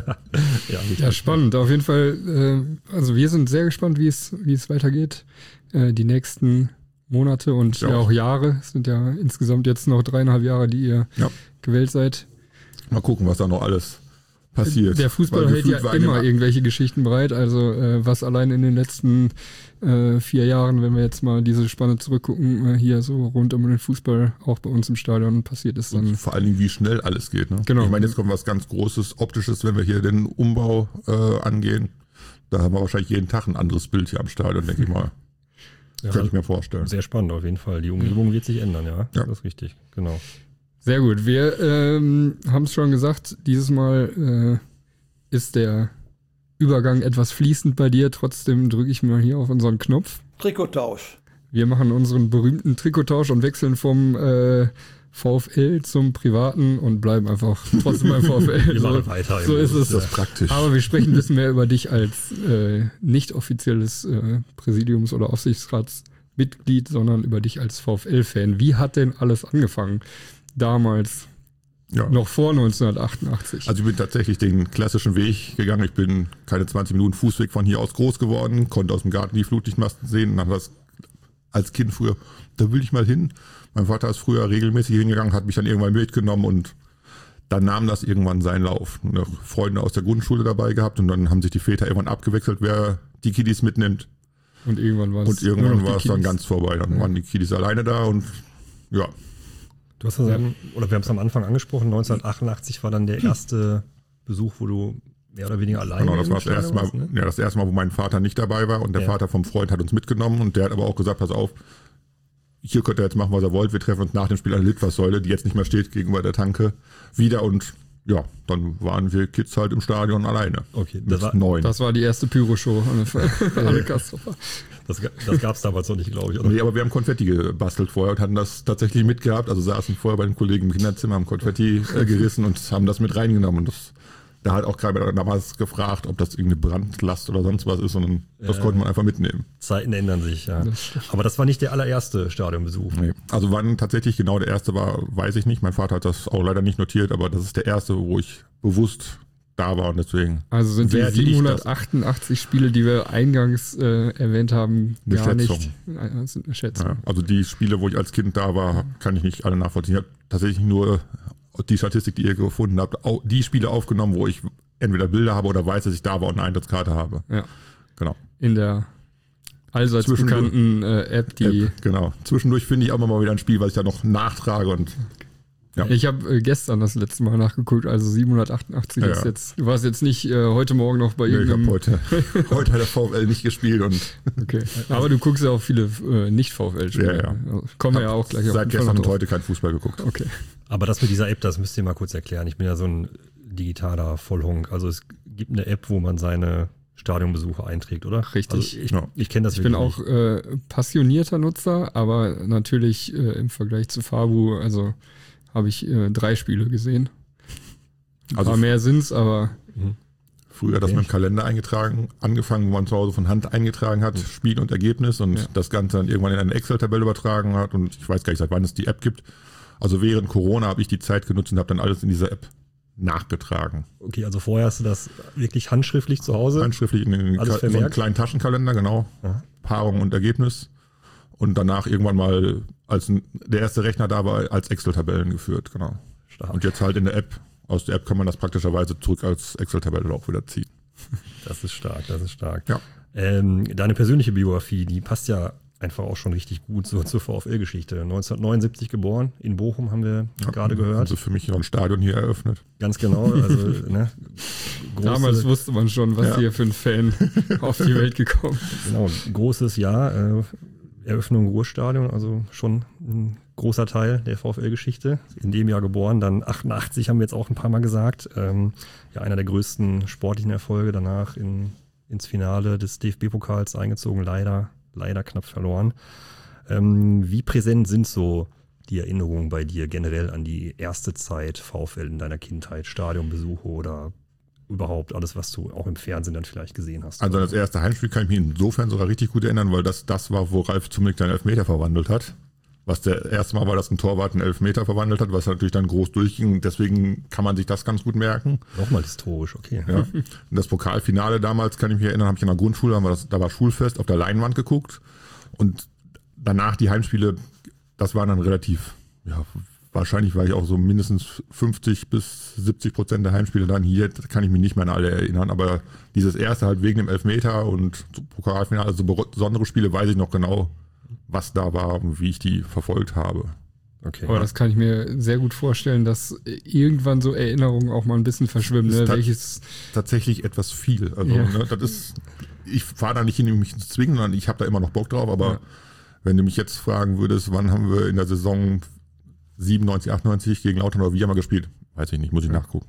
ja, ja, spannend. Auf jeden Fall, äh, also wir sind sehr gespannt, wie es, wie es weitergeht. Äh, die nächsten Monate und ja, ja auch Jahre. Es sind ja insgesamt jetzt noch dreieinhalb Jahre, die ihr ja. gewählt seid. Mal gucken, was da noch alles passiert. Der Fußball hält ja immer irgendwelche Geschichten bereit. Also äh, was allein in den letzten äh, vier Jahren, wenn wir jetzt mal diese Spanne zurückgucken, äh, hier so rund um den Fußball auch bei uns im Stadion passiert ist. Dann und vor allen Dingen, wie schnell alles geht. Ne? Genau. Ich meine, jetzt kommt was ganz Großes, Optisches, wenn wir hier den Umbau äh, angehen. Da haben wir wahrscheinlich jeden Tag ein anderes Bild hier am Stadion, denke ich mal. Ja, könnte ich mir vorstellen. Sehr spannend auf jeden Fall. Die Umgebung wird sich ändern, ja. ja. Das ist richtig, genau. Sehr gut. Wir ähm, haben es schon gesagt, dieses Mal äh, ist der Übergang etwas fließend bei dir. Trotzdem drücke ich mal hier auf unseren Knopf. Trikottausch. Wir machen unseren berühmten Trikottausch und wechseln vom äh, VfL zum Privaten und bleiben einfach trotzdem beim VfL. Wir machen so, weiter. So ist es. Das ist praktisch. Aber wir sprechen ein bisschen mehr über dich als äh, nicht offizielles äh, Präsidiums- oder Aufsichtsratsmitglied, sondern über dich als VfL-Fan. Wie hat denn alles angefangen damals, ja. noch vor neunzehnhundertachtundachtzig? Also ich bin tatsächlich den klassischen Weg gegangen. Ich bin keine zwanzig Minuten Fußweg von hier aus groß geworden, konnte aus dem Garten die Flutlichtmasten sehen und habe das als Kind früher, da will ich mal hin. Mein Vater ist früher regelmäßig hingegangen, hat mich dann irgendwann mitgenommen und dann nahm das irgendwann seinen Lauf. Und Freunde aus der Grundschule dabei gehabt und dann haben sich die Väter irgendwann abgewechselt, wer die Kiddies mitnimmt. Und irgendwann war es Und irgendwann war es dann ganz vorbei. Dann ja. waren die Kiddies alleine da und ja. Du hast das ja. oder wir haben es am Anfang angesprochen, neunzehnhundertachtundachtzig war dann der erste Besuch, wo du mehr oder weniger alleine Genau, das war das erste Mal, ne? ja, das erste Mal, wo mein Vater nicht dabei war und der ja. Vater vom Freund hat uns mitgenommen und der hat aber auch gesagt, pass auf, hier könnt ihr jetzt machen, was ihr wollt. Wir treffen uns nach dem Spiel an der Litfaßsäule, die jetzt nicht mehr steht, gegenüber der Tanke, wieder. Und ja, dann waren wir Kids halt im Stadion alleine. Okay, das war neun. Das war die erste Pyro-Show an der Kastrop. Das, das gab es damals noch nicht, glaube ich. Oder? Nee, aber wir haben Konfetti gebastelt vorher und hatten das tatsächlich mitgehabt. Also saßen vorher bei den Kollegen im Kinderzimmer, haben Konfetti äh, gerissen und haben das mit reingenommen. Und das, da hat auch keiner damals gefragt, ob das irgendeine Brandlast oder sonst was ist, sondern das ja, konnte man einfach mitnehmen. Zeiten ändern sich, ja. Das aber das war nicht der allererste Stadionbesuch. Nee. Also wann tatsächlich genau der erste war, weiß ich nicht. Mein Vater hat das auch leider nicht notiert, aber das ist der erste, wo ich bewusst da war und deswegen. Also sind die siebenhundertachtundachtzig Spiele, die wir eingangs äh, erwähnt haben, eine gar Schätzung. nicht. Das sind eine Schätzung. Ja, also die Spiele, wo ich als Kind da war, kann ich nicht alle nachvollziehen. Ich habe tatsächlich nur die Statistik, die ihr gefunden habt, die Spiele aufgenommen, wo ich entweder Bilder habe oder weiß, dass ich da war und eine Eintrittskarte habe. Ja. Genau. In der allseits bekannten äh, App, die. App, genau. Zwischendurch finde ich auch mal wieder ein Spiel, was ich da noch nachtrage und. Ja. Ich habe äh, gestern das letzte Mal nachgeguckt, also siebenhundertachtundachtzig ja, ist ja. jetzt. Du warst jetzt nicht äh, heute Morgen noch bei nee, irgendeinem. Ich habe heute, heute hat der VfL nicht gespielt und. Okay. Aber du guckst ja auch viele äh, Nicht-VfL-Spiele. Ja, ja. Also, kommen wir ja auch gleich auf Seit gestern und heute kein Fußball geguckt. Okay. Aber das mit dieser App, das müsst ihr mal kurz erklären. Ich bin ja so ein digitaler Vollhonk. Also es gibt eine App, wo man seine Stadionbesuche einträgt, oder? Richtig. Also ich ja. ich kenne das Ich bin auch äh, passionierter Nutzer, aber natürlich äh, im Vergleich zu Fabu, also habe ich äh, drei Spiele gesehen. Ein also paar mehr sind's, aber früher das mit dem Kalender eingetragen, angefangen, wo man zu Hause von Hand eingetragen hat, Spiel und Ergebnis und ja. das Ganze dann irgendwann in eine Excel-Tabelle übertragen hat und ich weiß gar nicht, seit wann es die App gibt. Also während Corona habe ich die Zeit genutzt und habe dann alles in dieser App nachgetragen. Okay, also vorher hast du das wirklich handschriftlich zu Hause? Handschriftlich in den Ka- so einen kleinen Taschenkalender, genau. Ja. Paarung und Ergebnis. Und danach irgendwann mal, als der erste Rechner da war, als Excel-Tabellen geführt, genau. Stark. Und jetzt halt in der App. Aus der App kann man das praktischerweise zurück als Excel-Tabelle auch wieder ziehen. Das ist stark, das ist stark. Ja. Ähm, deine persönliche Biografie, die passt ja einfach auch schon richtig gut so zur VfL-Geschichte. neunzehnhundertneunundsiebzig geboren, in Bochum haben wir ja, gerade gehört. Also für mich noch ein Stadion hier eröffnet. Ganz genau. Also, ne, große, damals wusste man schon, was ja. hier für ein Fan auf die Welt gekommen ist. Genau, großes Jahr, äh, Eröffnung Ruhrstadion, also schon ein großer Teil der VfL-Geschichte. In dem Jahr geboren, dann achtundachtzig haben wir jetzt auch ein paar Mal gesagt. Ähm, ja, einer der größten sportlichen Erfolge, danach in, ins Finale des D F B-Pokals eingezogen, leider, leider knapp verloren. Ähm, wie präsent sind so die Erinnerungen bei dir generell an die erste Zeit VfL in deiner Kindheit, Stadionbesuche oder überhaupt alles, was du auch im Fernsehen dann vielleicht gesehen hast? Also das erste Heimspiel kann ich mich insofern sogar richtig gut erinnern, weil das das war, wo Ralf Zumlik den Elfmeter verwandelt hat. Was der erste Mal war, dass ein Torwart einen Elfmeter verwandelt hat, was natürlich dann groß durchging. Deswegen kann man sich das ganz gut merken. Nochmal historisch, okay. Ja. Und das Pokalfinale damals, kann ich mich erinnern, habe ich in der Grundschule, haben wir das, da war Schulfest, auf der Leinwand geguckt. Und danach die Heimspiele, das waren dann relativ, ja, wahrscheinlich war ich auch so mindestens fünfzig bis siebzig Prozent der Heimspiele dann hier, das kann ich mich nicht mehr an alle erinnern, aber dieses erste halt wegen dem Elfmeter und Pokalfinale, also besondere Spiele weiß ich noch genau, was da war und wie ich die verfolgt habe. Okay. Aber das kann ich mir sehr gut vorstellen, dass irgendwann so Erinnerungen auch mal ein bisschen verschwimmen. Ne? Ist Welches tatsächlich etwas viel. Also ja. ne, das ist, ich fahre da nicht hin, um mich zu zwingen, sondern ich habe da immer noch Bock drauf, aber ja. Wenn du mich jetzt fragen würdest, wann haben wir in der Saison siebenundneunzig, achtundneunzig gegen Lautern oder wie haben wir gespielt? Weiß ich nicht, muss ich ja. nachgucken.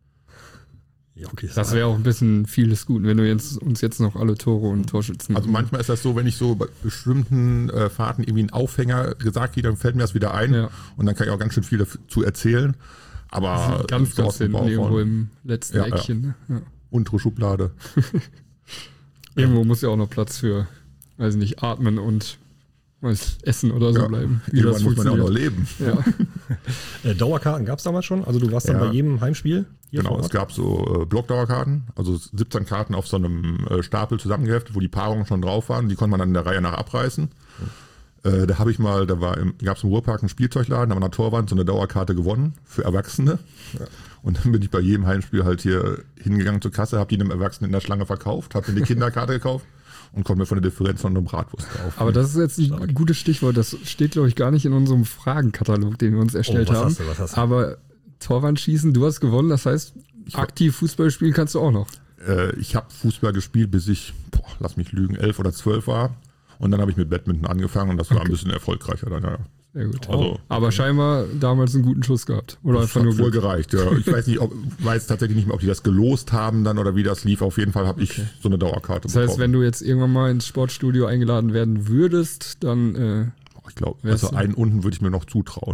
Ja, okay. Das wäre auch ein bisschen vieles gut, wenn du jetzt, uns jetzt noch alle Tore und Torschützen... Also manchmal ist das so, wenn ich so bei bestimmten äh, Fahrten irgendwie einen Aufhänger gesagt kriege, dann fällt mir das wieder ein ja. und dann kann ich auch ganz schön viel dazu erzählen. Aber ganz, ganz hinten irgendwo im letzten ja, Eckchen. Ja. Ja. Untere Schublade. Irgendwo muss ja auch noch Platz für, weiß nicht, atmen und Essen oder so ja. bleiben. Wie das muss man ja auch noch leben. Ja. äh, Dauerkarten gab es damals schon? Also du warst dann ja. bei jedem Heimspiel? Hier genau, es gab so äh, Blockdauerkarten, also siebzehn Karten auf so einem äh, Stapel zusammengeheftet, wo die Paarungen schon drauf waren. Die konnte man dann in der Reihe nach abreißen. Mhm. Äh, da habe ich mal, da war gab es im Ruhrpark einen Spielzeugladen, da war an der Torwand so eine Dauerkarte gewonnen für Erwachsene. Ja. Und dann bin ich bei jedem Heimspiel halt hier hingegangen zur Kasse, habe die einem Erwachsenen in der Schlange verkauft, habe mir die Kinderkarte gekauft. Und kommt mir von der Differenz von einem Bratwurst drauf. Aber das ist jetzt ein Stark. gutes Stichwort. Das steht, glaube ich, gar nicht in unserem Fragenkatalog, den wir uns erstellt oh, was haben. Hast du, was hast du? Aber Torwandschießen, du hast gewonnen. Das heißt, aktiv Fußball spielen kannst du auch noch. Äh, ich habe Fußball gespielt, bis ich, boah, lass mich lügen, elf oder zwölf war. Und dann habe ich mit Badminton angefangen und das war okay. ein bisschen erfolgreicher dann, ja. Sehr gut. Also, aber okay. scheinbar damals einen guten Schuss gehabt. Oder das einfach hat nur voll Glück. gereicht, ja. Ich weiß nicht, ob, weiß tatsächlich nicht mehr, ob die das gelost haben dann oder wie das lief. Auf jeden Fall habe ich okay. so eine Dauerkarte das heißt, bekommen. Wenn du jetzt irgendwann mal ins Sportstudio eingeladen werden würdest, dann äh, ich glaube, also einen unten würde ich mir noch zutrauen.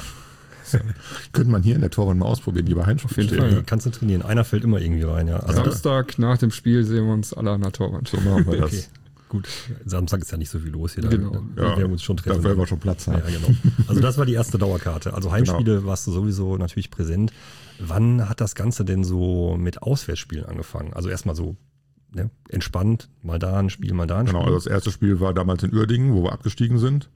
Könnte man hier in der Torwand mal ausprobieren, die bei Heimspiel Auf jeden stehen. Fall, ja. Kannst du trainieren. Einer fällt immer irgendwie rein, ja. Also Samstag nach dem Spiel sehen wir uns alle an der Torwand. So machen wir das. Okay. Gut, Samstag ist ja nicht so viel los hier. Da, genau. Da ja, werden wir uns schon treffen. Da werden wir schon Platz haben. Ja, genau. Also das war die erste Dauerkarte. Also Heimspiele genau. warst du sowieso natürlich präsent. Wann hat das Ganze denn so mit Auswärtsspielen angefangen? Also erstmal so ne, entspannt, mal da ein Spiel, mal da ein Spiel. Genau, also das erste Spiel war damals in Uerdingen, wo wir abgestiegen sind.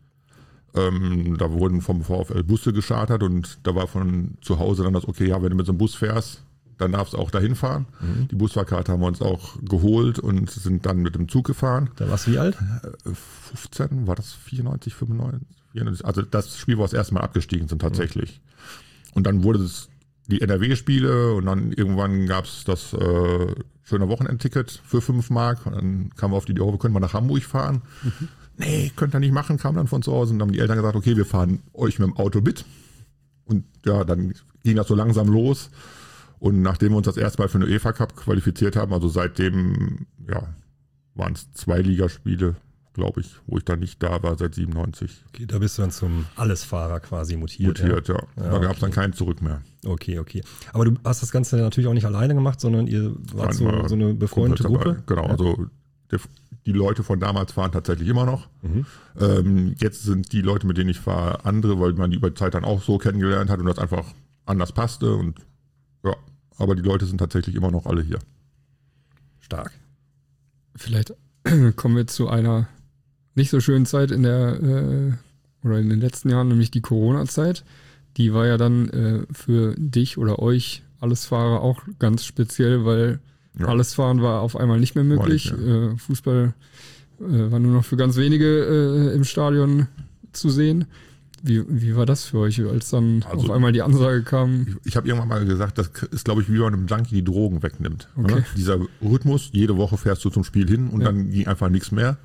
Ähm, da wurden vom VfL Busse geschartert und da war von zu Hause dann das, okay, ja, wenn du mit so einem Bus fährst, dann darfst du auch dahin fahren. Mhm. Die Busfahrkarte haben wir uns auch geholt und sind dann mit dem Zug gefahren. Da warst du wie alt? fünfzehn, war das vierundneunzig, fünfundneunzig? vierundneunzig? Also das Spiel, wo wir das erste Mal abgestiegen sind tatsächlich. Mhm. Und dann wurde es die N R W-Spiele und dann irgendwann gab es das äh, schöne Wochenendticket für fünf Mark. Und dann kamen wir auf die Idee, oh, wir können mal nach Hamburg fahren. Mhm. Nee, könnt ihr nicht machen, kam dann von zu Hause und dann haben die Eltern gesagt, okay, wir fahren euch mit dem Auto mit. Und ja, dann ging das so langsam los. Und nachdem wir uns das erste Mal für den UEFA Cup qualifiziert haben, also seitdem, ja, waren es zwei Ligaspiele, glaube ich, wo ich dann nicht da war, seit siebenundneunzig. Okay, da bist du dann zum Allesfahrer quasi mutiert. Mutiert, ja. ja. ja da okay. gab es dann kein Zurück mehr. Okay, okay. Aber du hast das Ganze natürlich auch nicht alleine gemacht, sondern ihr wart so, so eine befreundete Gruppe? Genau, ja. also der, die Leute von damals fahren tatsächlich immer noch. Mhm. Ähm, jetzt sind die Leute, mit denen ich fahre, andere, weil man die über die Zeit dann auch so kennengelernt hat und das einfach anders passte und ja, aber die Leute sind tatsächlich immer noch alle hier. Stark. Vielleicht kommen wir zu einer nicht so schönen Zeit in der äh, oder in den letzten Jahren, nämlich die Corona-Zeit. Die war ja dann äh, für dich oder euch Allesfahrer auch ganz speziell, weil ja. Allesfahren war auf einmal nicht mehr möglich. Nicht, ja. äh, Fußball äh, war nur noch für ganz wenige äh, im Stadion zu sehen. Wie, wie war das für euch, als dann also, auf einmal die Ansage kam? Ich, ich habe irgendwann mal gesagt, das ist, glaube ich, wie man einem Junkie die Drogen wegnimmt. Okay. Ne? Dieser Rhythmus, jede Woche fährst du zum Spiel hin und ja. dann ging einfach nichts mehr.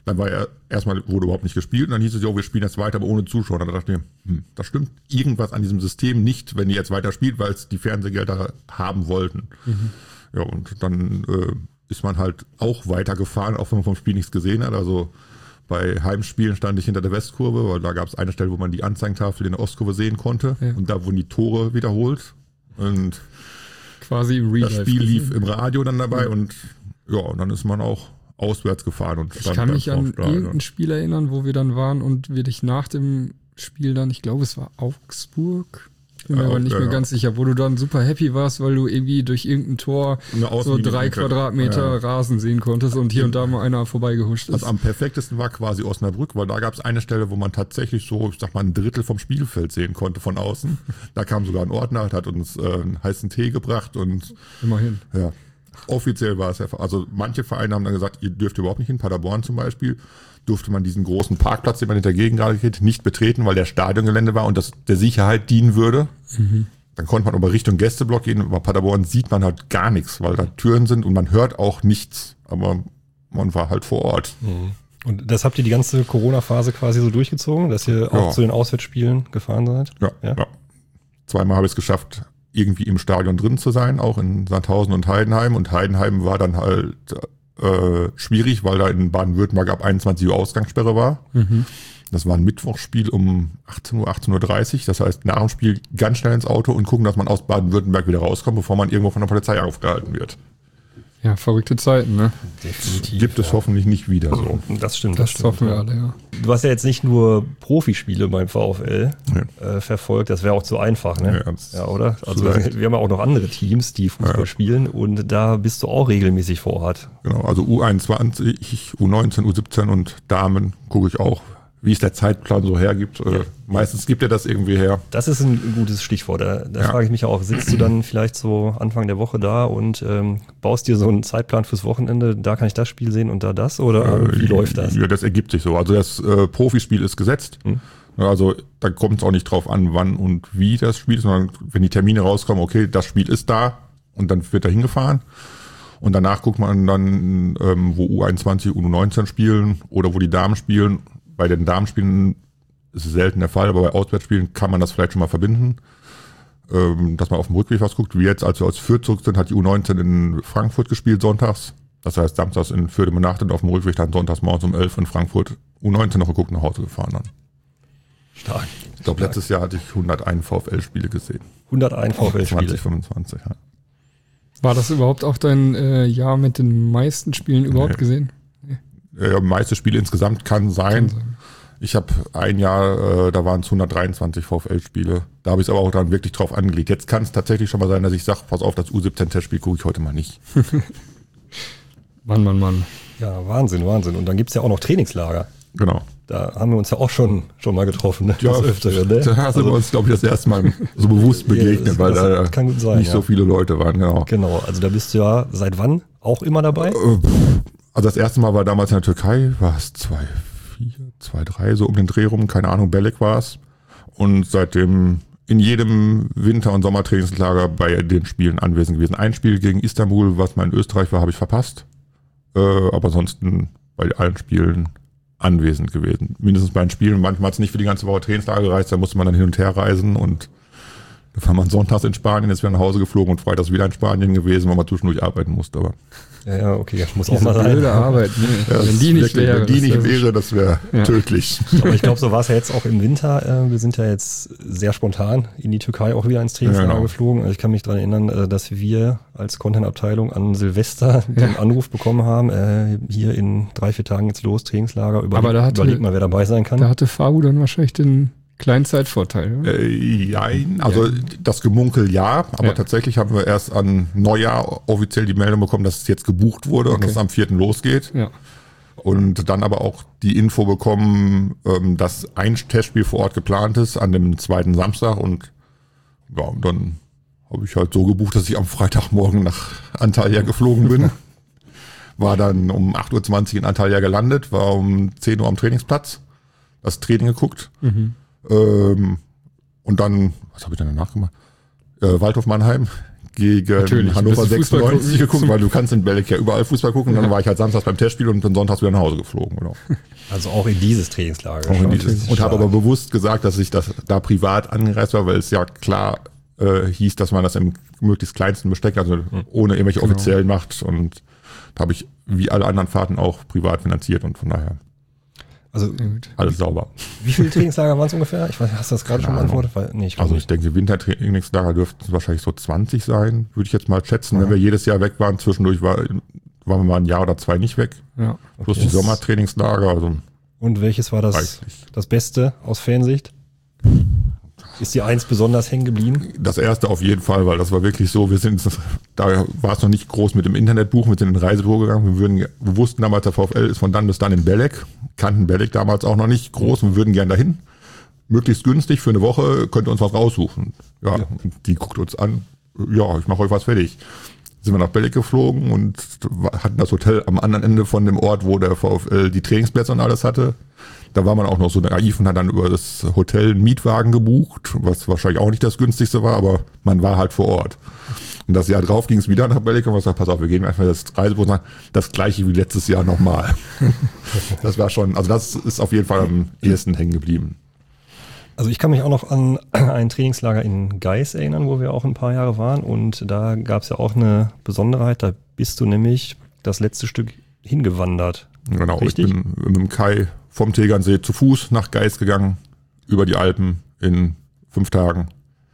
Dann war er erstmal, wurde überhaupt nicht gespielt und dann hieß es, jo, wir spielen jetzt weiter, aber ohne Zuschauer. Dann dachte ich mir, hm, da stimmt irgendwas an diesem System nicht, wenn die jetzt weiter spielt, weil es die Fernsehgelder haben wollten. Mhm. Ja, und dann äh, ist man halt auch weitergefahren, auch wenn man vom Spiel nichts gesehen hat. Also bei Heimspielen stand ich hinter der Westkurve, weil da gab es eine Stelle, wo man die Anzeigentafel in der Ostkurve sehen konnte. Ja. Und da wurden die Tore wiederholt. Und quasi Real das Spiel lief im Radio dann dabei. Mhm. Und ja, und dann ist man auch auswärts gefahren und stand. Ich kann mich an irgendein Spiel erinnern, wo wir dann waren und wir dich nach dem Spiel dann, ich glaube, es war Augsburg, ich bin mir ja, aber nicht ja, mehr ja. ganz sicher, wo du dann super happy warst, weil du irgendwie durch irgendein Tor so drei Quadratmeter ja. Rasen sehen konntest und hier und da mal einer vorbeigehuscht ist. Also am perfektesten war quasi Osnabrück, weil da gab es eine Stelle, wo man tatsächlich so, ich sag mal, ein Drittel vom Spielfeld sehen konnte von außen. Da kam sogar ein Ordner, hat uns äh, einen heißen Tee gebracht und immerhin. Ja. Offiziell war es ja, also manche Vereine haben dann gesagt, ihr dürft überhaupt nicht hin, Paderborn zum Beispiel, durfte man diesen großen Parkplatz, den man hinter Gegend gerade geht, nicht betreten, weil der Stadiongelände war und das der Sicherheit dienen würde. Mhm. Dann konnte man aber Richtung Gästeblock gehen, aber Paderborn sieht man halt gar nichts, weil da Türen sind und man hört auch nichts, aber man war halt vor Ort. Mhm. Und das habt ihr die ganze Corona-Phase quasi so durchgezogen, dass ihr auch ja. zu den Auswärtsspielen gefahren seid? Ja, ja. ja. Zweimal habe ich es geschafft, irgendwie im Stadion drin zu sein, auch in Sandhausen und Heidenheim. Und Heidenheim war dann halt äh, schwierig, weil da in Baden-Württemberg ab einundzwanzig Uhr Ausgangssperre war. Mhm. Das war ein Mittwochsspiel um achtzehn Uhr, achtzehn Uhr dreißig. Das heißt, nach dem Spiel ganz schnell ins Auto und gucken, dass man aus Baden-Württemberg wieder rauskommt, bevor man irgendwo von der Polizei aufgehalten wird. Ja, verrückte Zeiten, ne? Definitiv. Gibt es ja. hoffentlich nicht wieder so. Das stimmt. Das, das stimmt, hoffen wir alle, ja. Du hast ja jetzt nicht nur Profispiele beim VfL ja. äh, verfolgt, das wäre auch zu einfach, ne? Ja, ja oder? Also wir, wir haben ja auch noch andere Teams, die Fußball ja. spielen und da bist du auch regelmäßig vor Ort. Genau, also U einundzwanzig, U neunzehn, U siebzehn und Damen gucke ich auch, wie es der Zeitplan so hergibt. Ja. Meistens gibt er das irgendwie her. Das ist ein gutes Stichwort. Da, da ja. frage ich mich auch, sitzt du dann vielleicht so Anfang der Woche da und ähm, baust dir so einen Zeitplan fürs Wochenende, da kann ich das Spiel sehen und da das? Oder äh, wie läuft das? Ja, das ergibt sich so. Also das äh, Profispiel ist gesetzt. Hm. Also da kommt es auch nicht drauf an, wann und wie das Spiel ist, sondern wenn die Termine rauskommen, okay, das Spiel ist da und dann wird da hingefahren. Und danach guckt man dann, ähm, wo U einundzwanzig, U neunzehn spielen oder wo die Damen spielen. Bei den Damenspielen ist es selten der Fall, aber bei Auswärtsspielen kann man das vielleicht schon mal verbinden, ähm, dass man auf dem Rückweg was guckt. Wie jetzt, als wir aus Fürth zurück sind, hat die U neunzehn in Frankfurt gespielt sonntags. Das heißt, samstags in Fürth übernachtet, auf dem Rückweg dann sonntags morgens um elf in Frankfurt U neunzehn noch geguckt, nach Hause gefahren dann. Stark. Ich glaube, letztes Jahr hatte ich hunderteins VfL-Spiele gesehen. hunderteins VfL-Spiele? zwanzig fünfundzwanzig, ja. War das überhaupt auch dein äh, Jahr mit den meisten Spielen überhaupt nee. gesehen? Nee. Ja, meiste Spiele insgesamt kann sein. Kann sein. Ich habe ein Jahr, äh, da waren es hundertdreiundzwanzig VfL-Spiele. Da habe ich es aber auch dann wirklich drauf angelegt. Jetzt kann es tatsächlich schon mal sein, dass ich sage, pass auf, das U siebzehn-Testspiel gucke ich heute mal nicht. Mann, Mann, Mann. Ja, Wahnsinn, Wahnsinn. Und dann gibt es ja auch noch Trainingslager. Genau. Da haben wir uns ja auch schon schon mal getroffen. Ne? Ja, Öfteren, ne? Da sind wir uns, glaube ich, das erste Mal so bewusst begegnet, ja, weil da kann gut sein, nicht ja. so viele Leute waren. Genau. Genau, also da bist du ja seit wann auch immer dabei? Also das erste Mal war damals in der Türkei, war es zwei vier, zwei drei, so um den Dreh rum, keine Ahnung, Belek war es. Und seitdem in jedem Winter- und Sommertrainingslager bei den Spielen anwesend gewesen. Ein Spiel gegen Istanbul, was mal in Österreich war, habe ich verpasst. Äh, aber ansonsten bei allen Spielen anwesend gewesen. Mindestens bei den Spielen. Manchmal hat es nicht für die ganze Woche Trainingslager gereist, da musste man dann hin und her reisen und da war man sonntags in Spanien, ist wieder nach Hause geflogen und freitags wieder in Spanien gewesen, weil man zwischendurch arbeiten musste. Aber ja, ja, okay, das muss auch Diese mal sein. blöde Arbeit, ne? Ja, wenn die nicht wäre, wenn die nicht wäre, das wäre ja. tödlich. Aber ich glaube, so war es ja jetzt auch im Winter. Wir sind ja jetzt sehr spontan in die Türkei auch wieder ins Trainingslager ja, genau. geflogen. Also ich kann mich daran erinnern, dass wir als Content-Abteilung an Silvester ja. den Anruf bekommen haben, äh, hier in drei, vier Tagen jetzt los, Trainingslager. Überleg, Aber da hatte, überleg mal, wer dabei sein kann. Da hatte Fabu dann wahrscheinlich den kleinen Zeitvorteil. Oder? Äh, nein, also ja. das Gemunkel ja, aber ja. tatsächlich haben wir erst an Neujahr offiziell die Meldung bekommen, dass es jetzt gebucht wurde okay. und dass es am vierten losgeht. Ja. Und dann aber auch die Info bekommen, dass ein Testspiel vor Ort geplant ist an dem zweiten Samstag und ja, und dann habe ich halt so gebucht, dass ich am Freitagmorgen nach Antalya geflogen bin. War dann um acht Uhr zwanzig in Antalya gelandet, war um zehn Uhr am Trainingsplatz, das Training geguckt. Mhm. Ähm, und dann, was habe ich dann danach gemacht? Äh, Waldhof Mannheim gegen Natürlich, Hannover ein bisschen Fußball sechsundneunzig gucken. geguckt, weil du kannst in Belek ja überall Fußball gucken. Und dann war ich halt samstags beim Testspiel und dann sonntags wieder nach Hause geflogen. Genau. Also auch in dieses Trainingslager. Auch in schon. dieses. Und habe aber bewusst gesagt, dass ich das da privat angereist war, weil es ja klar äh, hieß, dass man das im möglichst kleinsten Besteck, also ohne irgendwelche Genau. offiziellen macht. Und da habe ich wie alle anderen Fahrten auch privat finanziert und von daher Also Sehr gut. alles sauber. wie viele Trainingslager waren es ungefähr? Ich weiß, hast du das gerade schon Keine Ahnung. beantwortet? Weil, nee, ich glaub Also nicht. ich denke, Wintertrainingslager dürften wahrscheinlich so zwanzig sein, würde ich jetzt mal schätzen. Wenn wir jedes Jahr weg waren, zwischendurch war, waren wir mal ein Jahr oder zwei nicht weg. Ja. Plus Okay. die Sommertrainingslager. Also Und welches war das, Reichlich. das Beste aus Fansicht? Ist die eins besonders hängen geblieben? das erste auf jeden Fall, weil das war wirklich so, wir sind, da war es noch nicht groß mit dem Internetbuch, wir sind in ein Reisebüro gegangen, wir würden, wir wussten damals, der VfL ist von dann bis dann in Belek, kannten Belek damals auch noch nicht groß, wir würden gern dahin. Möglichst günstig für eine Woche, könnt ihr uns was raussuchen. Ja, Ja. und die guckt uns an, ja, ich mache euch was fertig. Sind wir nach Belek geflogen und hatten das Hotel am anderen Ende von dem Ort, wo der VfL die Trainingsplätze und alles hatte. Da war man auch noch so naiv und hat dann über das Hotel einen Mietwagen gebucht, was wahrscheinlich auch nicht das günstigste war, aber man war halt vor Ort. Und das Jahr drauf ging es wieder nach Belek und wir gesagt, pass auf, wir gehen einfach das Reisebüro nach, das gleiche wie letztes Jahr nochmal. Das war schon, also das ist auf jeden Fall am ehesten hängen geblieben. Also ich kann mich auch noch an ein Trainingslager in Geis erinnern, wo wir auch ein paar Jahre waren. Und da gab es ja auch eine Besonderheit. Da bist du nämlich das letzte Stück hingewandert. Genau, Richtig? ich bin mit dem Kai vom Tegernsee zu Fuß nach Geis gegangen, über die Alpen in fünf Tagen.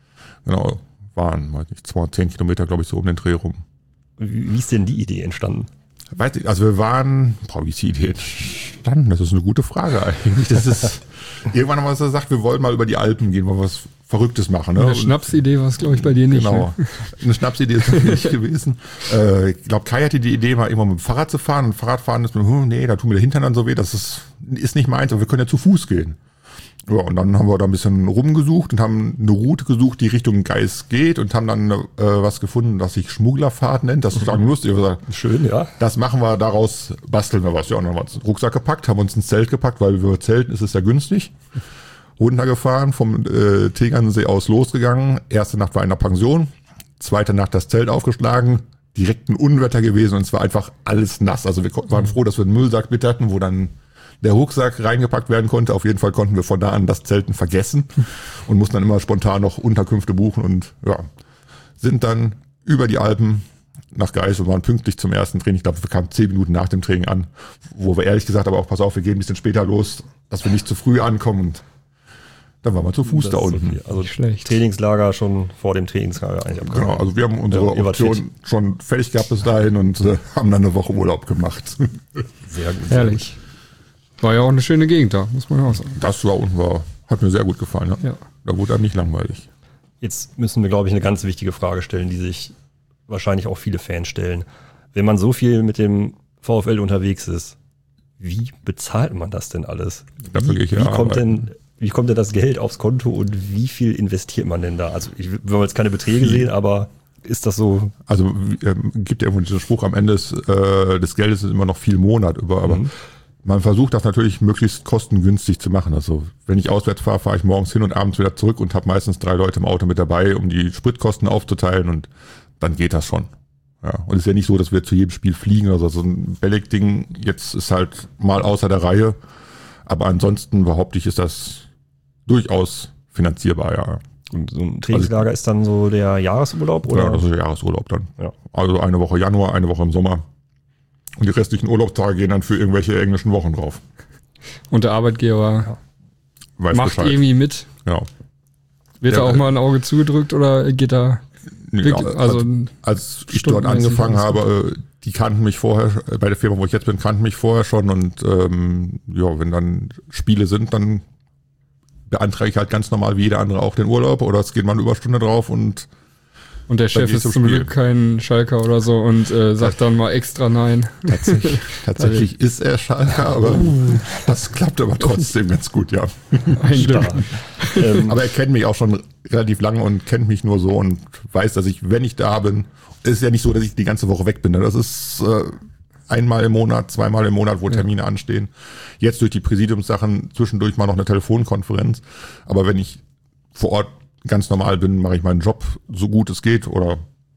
Genau, waren, weiß nicht, zweihundertzehn Kilometer, glaube ich, so um den Dreh rum. Wie wie ist denn die Idee entstanden? Weiß ich, also wir waren, boah, wie ist die Idee entstanden? Das ist eine gute Frage eigentlich. Das ist, irgendwann haben wir uns gesagt, wir wollen mal über die Alpen gehen, wollen was Verrücktes machen. Ne? Eine Schnapsidee war es, glaube ich, bei dir nicht. Genau. Ne? Eine Schnapsidee ist das nicht gewesen. Äh, ich glaube, Kai hatte die Idee, mal irgendwann mit dem Fahrrad zu fahren. Und Fahrradfahren ist mir, hm, nee, da tun mir der Hintern dann so weh. Das ist, ist nicht meins, aber wir können ja zu Fuß gehen. Ja, und dann haben wir da ein bisschen rumgesucht und haben eine Route gesucht, die Richtung Geis geht und haben dann äh, was gefunden, das sich Schmugglerfahrt nennt. Das ist sagen lustig. Wir gesagt, Schön, ja. das machen wir, daraus basteln wir was. Ja, und dann haben wir uns einen Rucksack gepackt, haben uns ein Zelt gepackt, weil wir zelten, ist es ja günstig. Runtergefahren, vom äh, Tegernsee aus losgegangen. Erste Nacht war in der Pension, zweite Nacht das Zelt aufgeschlagen, direkt ein Unwetter gewesen und es war einfach alles nass. Also wir waren froh, dass wir einen Müllsack mit hatten, wo dann der Rucksack reingepackt werden konnte. Auf jeden Fall konnten wir von da an das Zelten vergessen und mussten dann immer spontan noch Unterkünfte buchen und ja, sind dann über die Alpen nach Geis und waren pünktlich zum ersten Training. Ich glaube, wir kamen zehn Minuten nach dem Training an, wo wir ehrlich gesagt aber auch, pass auf, wir gehen ein bisschen später los, dass wir nicht zu früh ankommen und dann waren wir zu Fuß Das da ist unten. okay. Also Nicht schlecht. Trainingslager schon vor dem Trainingslager eigentlich abgehalten. Genau, also wir haben unsere Ja, ihr wart fit. Option schon fertig gehabt bis dahin und äh, haben dann eine Woche Urlaub gemacht. Sehr gut. Herrlich. War ja auch eine schöne Gegend da, muss man auch sagen. Das war unten war, hat mir sehr gut gefallen. Ja. Ja. Da wurde einem nicht langweilig. Jetzt müssen wir, glaube ich, eine ganz wichtige Frage stellen, die sich wahrscheinlich auch viele Fans stellen. Wenn man so viel mit dem VfL unterwegs ist, wie bezahlt man das denn alles? Dafür gehe ich Wie, ja wie kommt arbeiten. denn, wie kommt denn das Geld aufs Konto und wie viel investiert man denn da? Also ich, wir haben jetzt keine Beträge Viel. sehen, aber ist das so? Also ähm, gibt ja irgendwo diesen Spruch, am Ende des, äh, des Geldes ist immer noch viel Monat über, aber Mhm. man versucht das natürlich möglichst kostengünstig zu machen. Also wenn ich auswärts fahre, fahre ich morgens hin und abends wieder zurück und habe meistens drei Leute im Auto mit dabei, um die Spritkosten aufzuteilen und dann geht das schon. Ja, und es ist ja nicht so, dass wir zu jedem Spiel fliegen. Also so ein Belek-Ding jetzt ist halt mal außer der Reihe. Aber ansonsten behaupte ich, ist das durchaus finanzierbar, ja. Und so ein Trainingslager ist dann so der Jahresurlaub oder? Ja, das ist der Jahresurlaub dann. Ja. Also eine Woche Januar, eine Woche im Sommer. Und die restlichen Urlaubstage gehen dann für irgendwelche englischen Wochen drauf. Und der Arbeitgeber Weiß macht Bescheid. irgendwie mit. Genau. Wird Ja, da auch äh, mal ein Auge zugedrückt oder geht da wirklich, Ja, also als ich dort stundenmäßig angefangen alles habe, äh, die kannten mich vorher, äh, bei der Firma, wo ich jetzt bin, kannten mich vorher schon und ähm, ja, wenn dann Spiele sind, dann beantrage ich halt ganz normal wie jeder andere auch den Urlaub oder es geht mal eine Überstunde drauf und und der Dann Chef geht's ist zum zum Spiel. Glück kein Schalker oder so und äh, sagt dann mal extra nein. tatsächlich, tatsächlich ist er Schalker, aber das klappt aber trotzdem ganz gut, ja. Ein Glück. ähm, Aber er kennt mich auch schon relativ lange und kennt mich nur so und weiß, dass ich, wenn ich da bin, es ist ja nicht so, dass ich die ganze Woche weg bin. Ne? Das ist äh, einmal im Monat, zweimal im Monat, wo Termine anstehen. Jetzt durch die Präsidiumssachen zwischendurch mal noch eine Telefonkonferenz. Aber wenn ich vor Ort ganz normal bin, mache ich meinen Job so gut es geht oder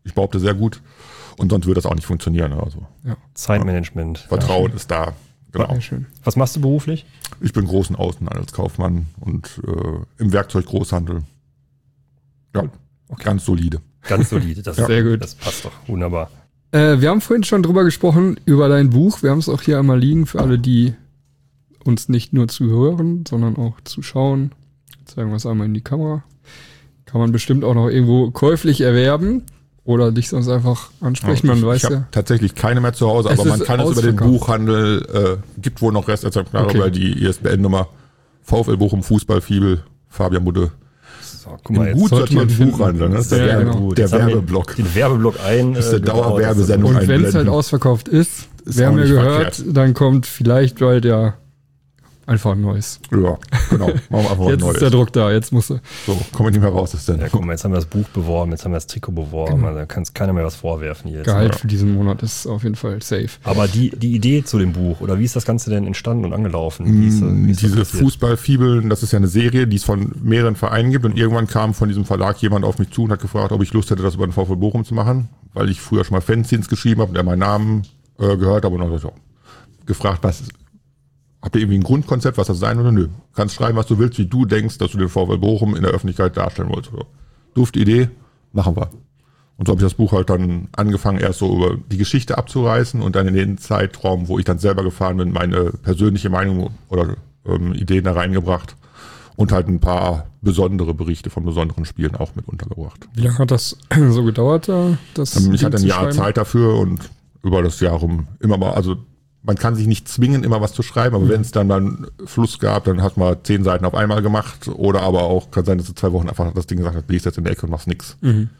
ich behaupte sehr gut. Und sonst würde das auch nicht funktionieren. Also Ja. Zeitmanagement. Vertrauen ist da. Genau. Sehr schön. Was machst du beruflich? Ich bin großen Außenhandelskaufmann und äh, im Werkzeuggroßhandel. Ja, ganz solide. Ganz solide. Das, Ja. Sehr gut. Das passt doch. Wunderbar. Äh, wir haben vorhin schon drüber gesprochen, über dein Buch. Wir haben es auch hier einmal liegen für alle, die uns nicht nur zu hören, sondern auch zu schauen. Zeigen wir es einmal in die Kamera. Kann man bestimmt auch noch irgendwo käuflich erwerben oder dich sonst einfach ansprechen. Man ich weiß ich habe ja. tatsächlich keine mehr zu Hause, Es aber man ist kann es über den ausverkauft. Buchhandel, äh, gibt wohl noch Restexemplare, Okay. weil die I S B N-Nummer VfL Bochum Fußballfibel, Fabian Budde. So, guck mal, Im jetzt gut sollte man sortierten finden. Buchhandel, ne? Das ist der, Ja, Werbe, genau. der Jetzt haben wir Werbeblock. Den Werbeblock ein. Das ist der äh, gebaut. Dauerwerbesendung. Und wenn es einblenden. halt ausverkauft ist, Ist wir auch haben ja nicht gehört, verkehrt. dann kommt vielleicht bald ja einfach ein neues. Ja, genau. Machen wir einfach was Jetzt Neues. ist der Druck da, jetzt musst du. So, kommen wir nicht mehr raus, ist denn. Ja, guck mal, jetzt haben wir das Buch beworben, jetzt haben wir das Trikot beworben. Genau. Also da kann es keiner mehr was vorwerfen hier. Jetzt. Gehalt für diesen Monat ist auf jeden Fall safe. Aber die, die Idee zu dem Buch, oder wie ist das Ganze denn entstanden und angelaufen? Wie ist, Mm, wie ist das Diese passiert? Fußballfibeln, das ist ja eine Serie, die es von mehreren Vereinen gibt und irgendwann kam von diesem Verlag jemand auf mich zu und hat gefragt, ob ich Lust hätte, das über den VfL Bochum zu machen, weil ich früher schon mal Fanzines geschrieben habe und er meinen Namen äh, gehört habe und dann so, gefragt, was habt ihr irgendwie ein Grundkonzept, was das sein oder nö? Kannst schreiben, was du willst, wie du denkst, dass du den VfL Bochum in der Öffentlichkeit darstellen wolltest. So. Dufte Idee, machen wir. Und so habe ich das Buch halt dann angefangen, erst so über die Geschichte abzureißen und dann in den Zeitraum, wo ich dann selber gefahren bin, meine persönliche Meinung oder ähm, Ideen da reingebracht und halt ein paar besondere Berichte von besonderen Spielen auch mit untergebracht. Wie lange hat das so gedauert, da, das Ähm, Ich Ding hatte ein zu Jahr schreiben? Zeit dafür und über das Jahr rum immer mal, also man kann sich nicht zwingen, immer was zu schreiben, aber wenn es dann mal einen Fluss gab, dann hast du mal zehn Seiten auf einmal gemacht oder aber auch, kann sein, dass du zwei Wochen einfach das Ding gesagt hast, legst jetzt in der Ecke und machst nix.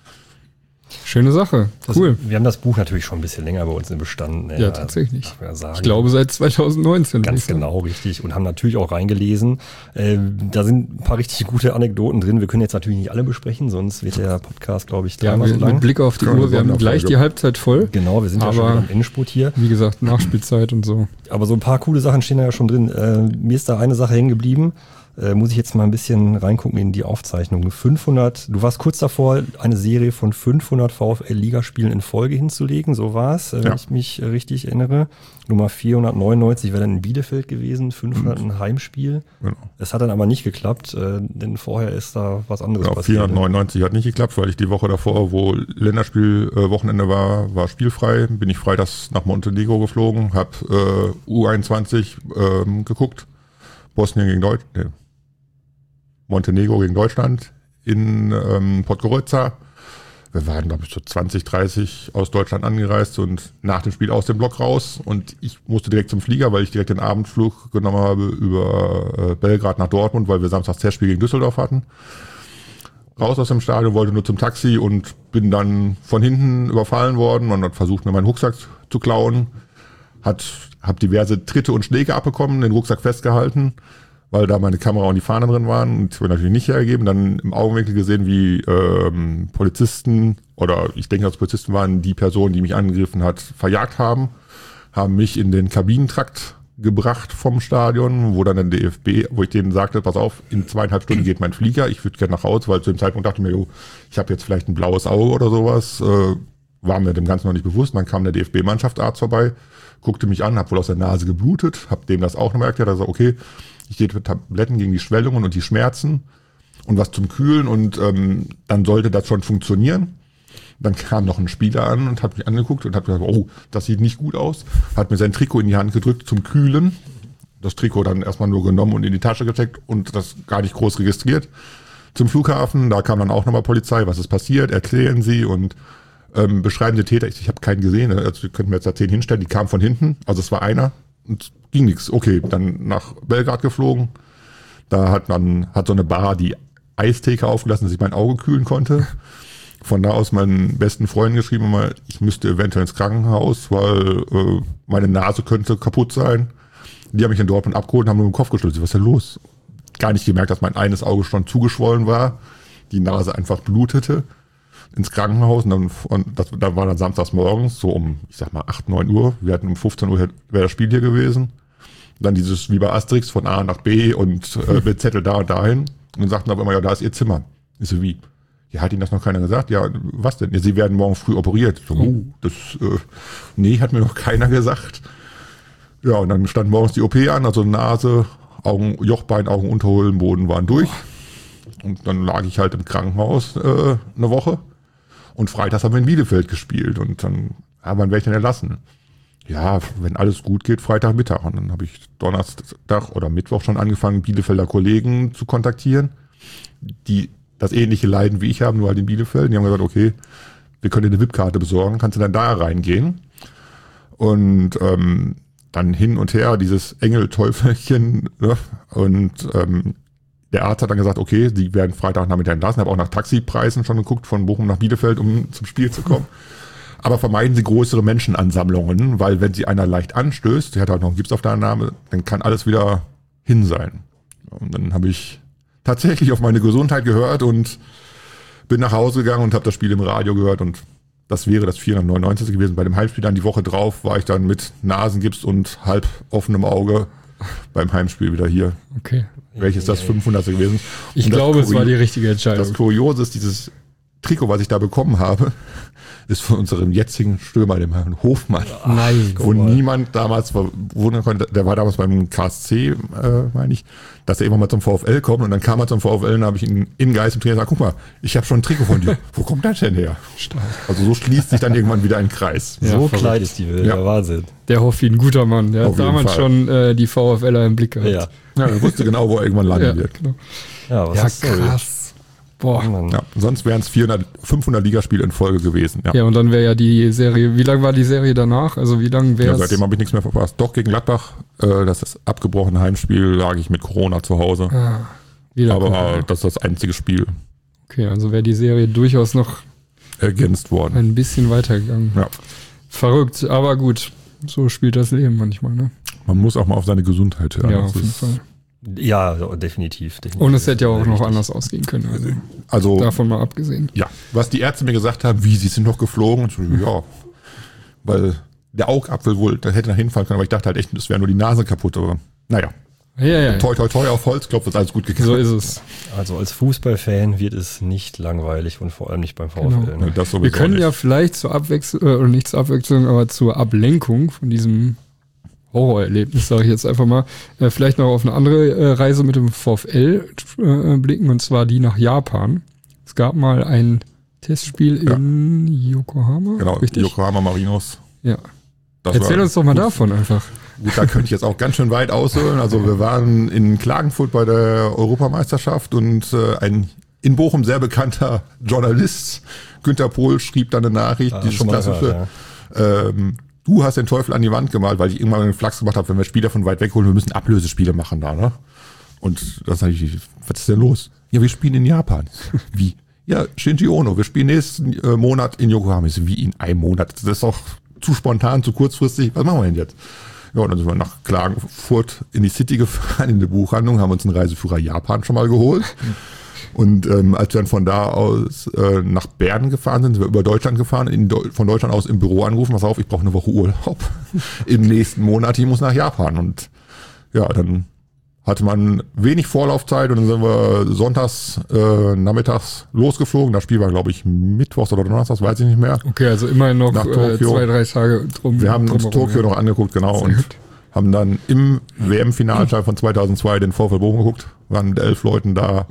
Schöne Sache. Das, Cool. Wir haben das Buch natürlich schon ein bisschen länger bei uns im Bestand. Ja, tatsächlich. darf man ja sagen. Ich glaube seit zwanzig neunzehn. Ganz genau, richtig. Und haben natürlich auch reingelesen. Äh, da sind ein paar richtig gute Anekdoten drin. Wir können jetzt natürlich nicht alle besprechen, sonst wird der Podcast, glaube ich, Ja, dreimal mit, so lang. mit Blick auf die Können wir Uhr, wir haben Sonderfolge. gleich die Halbzeit voll. Genau, wir sind ja Aber- schon wieder am Endspurt hier. Wie gesagt, Nachspielzeit und so. Aber so ein paar coole Sachen stehen da ja schon drin. Äh, mir ist da eine Sache hängen geblieben. Äh, muss ich jetzt mal ein bisschen reingucken in die Aufzeichnung. fünfhundert, du warst kurz davor, eine Serie von fünfhundert VfL-Ligaspielen in Folge hinzulegen, so war es, äh, wenn Ja. ich mich äh, richtig erinnere. Nummer vierhundertneunundneunzig wäre dann in Bielefeld gewesen, fünfhundert ein Heimspiel. Genau. Es hat dann aber nicht geklappt, äh, denn vorher ist da was anderes Ja, passiert. vierhundertneunundneunzig hat nicht geklappt, weil ich die Woche davor, wo Länderspielwochenende war, war spielfrei. Bin ich freitags nach Montenegro geflogen, habe äh, U einundzwanzig ähm, geguckt, Bosnien gegen Deutschland, nee. Montenegro gegen Deutschland in ähm, Podgorica. Wir waren, glaube ich, so zwanzig, dreißig aus Deutschland angereist und nach dem Spiel aus dem Block raus. Und ich musste direkt zum Flieger, weil ich direkt den Abendflug genommen habe über äh, Belgrad nach Dortmund, weil wir samstags Testspiel gegen Düsseldorf hatten. Raus aus dem Stadion, wollte nur zum Taxi und bin dann von hinten überfallen worden und hat versucht, mir meinen Rucksack zu klauen. Hat, hab diverse Tritte und Schläge abbekommen, den Rucksack festgehalten, weil da meine Kamera und die Fahne drin waren und ich will natürlich nicht hergeben. Dann im Augenwinkel gesehen, wie ähm, Polizisten oder ich denke, dass Polizisten waren, die Person, die mich angegriffen hat, verjagt haben, haben mich in den Kabinentrakt gebracht vom Stadion, wo dann der D F B, wo ich denen sagte, pass auf, in zweieinhalb Stunden geht mein Flieger, ich würde gerne nach Hause, weil zu dem Zeitpunkt dachte ich mir, jo, ich habe jetzt vielleicht ein blaues Auge oder sowas, äh, war mir dem Ganzen noch nicht bewusst. Dann kam der D F B-Mannschaftsarzt vorbei, guckte mich an, habe wohl aus der Nase geblutet, habe dem das auch nochmal erklärt, er sagt, okay, ich gehe mit Tabletten gegen die Schwellungen und die Schmerzen und was zum Kühlen und ähm, dann sollte das schon funktionieren. Dann kam noch ein Spieler an und hat mich angeguckt und hat gesagt, oh, das sieht nicht gut aus. Hat mir sein Trikot in die Hand gedrückt zum Kühlen. Das Trikot dann erstmal nur genommen und in die Tasche gesteckt und das gar nicht groß registriert. Zum Flughafen, da kam dann auch nochmal Polizei, was ist passiert, erklären Sie und ähm, beschreiben Sie Täter. Ich, ich habe keinen gesehen, also ihr könnt mir jetzt da zehn hinstellen, die kamen von hinten, also es war einer und ging nichts. Okay, dann nach Belgrad geflogen. Da hat man, hat so eine Bar die Eistheke aufgelassen, dass ich mein Auge kühlen konnte. Von da aus meinen besten Freunden geschrieben, mal, ich müsste eventuell ins Krankenhaus, weil äh, meine Nase könnte kaputt sein. Die haben mich in Dortmund abgeholt und haben mir im Kopf geschüttelt. Was ist denn los? Gar nicht gemerkt, dass mein eines Auge schon zugeschwollen war, die Nase einfach blutete. Ins Krankenhaus und dann und das, da war dann samstags morgens, so um, ich sag mal, acht, neun Uhr. Wir hatten um fünfzehn Uhr wäre das Spiel hier gewesen. Dann dieses, wie bei Asterix, von A nach B und äh, mit Zettel da und dahin. Und dann sagten aber immer, ja, da ist ihr Zimmer. Ich so, wie? Ja, hat Ihnen das noch keiner gesagt? Ja, was denn? Ja, Sie werden morgen früh operiert. So, oh, das, äh, nee, hat mir noch keiner gesagt. Ja, und dann stand morgens die O P an, also Nase, Augen, Jochbein, Augen, Unterhohlenboden waren durch. Und dann lag ich halt im Krankenhaus äh, eine Woche. Und freitags haben wir in Bielefeld gespielt. Und dann, ja, wann werde ich denn erlassen? Ja, wenn alles gut geht, Freitagmittag. Und dann habe ich Donnerstag oder Mittwoch schon angefangen, Bielefelder Kollegen zu kontaktieren, die das ähnliche Leiden wie ich haben, nur halt in Bielefeld. Die haben gesagt, okay, wir können dir eine V I P-Karte besorgen, kannst du dann da reingehen. Und ähm, dann hin und her, dieses Engel-Teufelchen. Ne? Und ähm, der Arzt hat dann gesagt, okay, sie werden Freitagnachmittag entlassen. Ich habe auch nach Taxipreisen schon geguckt, von Bochum nach Bielefeld, um zum Spiel zu kommen. Aber vermeiden Sie größere Menschenansammlungen, weil wenn Sie einer leicht anstößt, der hat halt noch einen Gips auf der Annahme, dann kann alles wieder hin sein. Und dann habe ich tatsächlich auf meine Gesundheit gehört und bin nach Hause gegangen und habe das Spiel im Radio gehört und das wäre das vierhundertneunundneunzig gewesen. Bei dem Heimspiel dann die Woche drauf war ich dann mit Nasengips und halb offenem Auge beim Heimspiel wieder hier. Okay. Welches das fünfhundertste gewesen? Ich und glaube, das es war die Kurio- richtige Entscheidung. Das Kuriose ist, dieses Trikot, was ich da bekommen habe, ist von unserem jetzigen Stürmer, dem Herrn Hofmann. Nein. Wo niemand damals verwundern konnte, der war damals beim K S C, äh, meine ich, dass er immer mal zum VfL kommt und dann kam er zum VfL und habe ich ihn in Geist im Trainer gesagt, guck mal, ich habe schon ein Trikot von dir. Wo kommt das denn her? Stark. Also so schließt sich dann irgendwann wieder ein Kreis. Ja, so verrückt. klein ist die Welt, Ja. der Wahnsinn. Der Hoffi, ein guter Mann. Der Auf hat jeden damals Fall. schon äh, die VfLer im Blick gehabt. Ja, Ja, er wusste genau, wo er irgendwann landen ja, wird. genau. ja was Ja, ist Story? krass. Boah. Mann. Ja, sonst wären es vierhundert, fünfhundert Ligaspiele in Folge gewesen. Ja. Ja, und dann wäre ja die Serie, wie lang war die Serie danach? Also wie lang wäre Ja, es? seitdem habe ich nichts mehr verpasst. Doch gegen Gladbach, äh, das ist das abgebrochene Heimspiel, lag ich mit Corona zu Hause. Ah, wieder Aber Corona. äh, das ist das einzige Spiel Okay, also wäre die Serie durchaus noch ergänzt worden. ein bisschen weitergegangen. Ja. Verrückt, aber gut. So spielt das Leben manchmal, ne? Man muss auch mal auf seine Gesundheit hören. Ja, Das auf jeden ist- Fall. Ja, definitiv, definitiv. Und es hätte ja auch Sehr noch wichtig. anders ausgehen können. Also Also, davon mal abgesehen. ja, was die Ärzte mir gesagt haben, wie, sie sind noch geflogen? Und so, ja, weil der Augapfel wohl, da hätte nach hinfallen können, aber ich dachte halt echt, das wäre nur die Nase kaputt. Aber naja, Ja, ja, ja. toi, toi, toi auf Holzklopf ist alles gut gegangen. So ist es. Also als Fußballfan wird es nicht langweilig und vor allem nicht beim VfL. Genau. Ne? Nee, das sowieso Wir können nicht. ja vielleicht zur Abwechslung, äh, oder nicht zur Abwechslung, aber zur Ablenkung von diesem Horrorerlebnis, sage ich jetzt einfach mal, äh, vielleicht noch auf eine andere äh, Reise mit dem VfL äh, blicken, und zwar die nach Japan. Es gab mal ein Testspiel Ja. in Yokohama. Genau, richtig? Yokohama Marinos. Ja. Das Erzähl war- uns doch mal davon einfach. Gut, da könnte ich jetzt auch ganz schön weit ausholen. Also wir waren in Klagenfurt bei der Europameisterschaft und äh, ein in Bochum sehr bekannter Journalist, Günter Pohl, schrieb dann eine Nachricht, Ah, die schon mal klassische, gehört, ähm, du hast den Teufel an die Wand gemalt, weil ich irgendwann einen Flachs gemacht habe, wenn wir Spieler von weit weg holen, wir müssen Ablösespiele machen da, ne? Und das sage ich, was ist denn los? Ja, wir spielen in Japan. Wie? Ja, Shinji Ono, wir spielen nächsten äh, Monat in Yokohama. Ich so, wie in einem Monat? Das ist doch zu spontan, zu kurzfristig. Was machen wir denn jetzt? Ja, und dann sind wir nach Klagenfurt in die City gefahren, in die Buchhandlung, haben uns einen Reiseführer Japan schon mal geholt. Und ähm, als wir dann von da aus äh, nach Bern gefahren sind, sind wir über Deutschland gefahren, in Deu- von Deutschland aus im Büro angerufen, pass auf, ich brauche eine Woche Urlaub im nächsten Monat, ich muss nach Japan. Und ja, dann hatte man wenig Vorlaufzeit und dann sind wir sonntags, äh, nachmittags losgeflogen. Das Spiel war, glaube ich, mittwochs oder donnerstags, weiß ich nicht mehr. Okay, also immerhin noch Nach äh, Tokio. zwei, drei Tage drum. Wir haben uns drumherum, Tokio ja. noch angeguckt, genau, Sehr und gut. haben dann im W M-Finalteil von zweitausendzwei den VfL Bochum geguckt, waren mit elf Leuten da.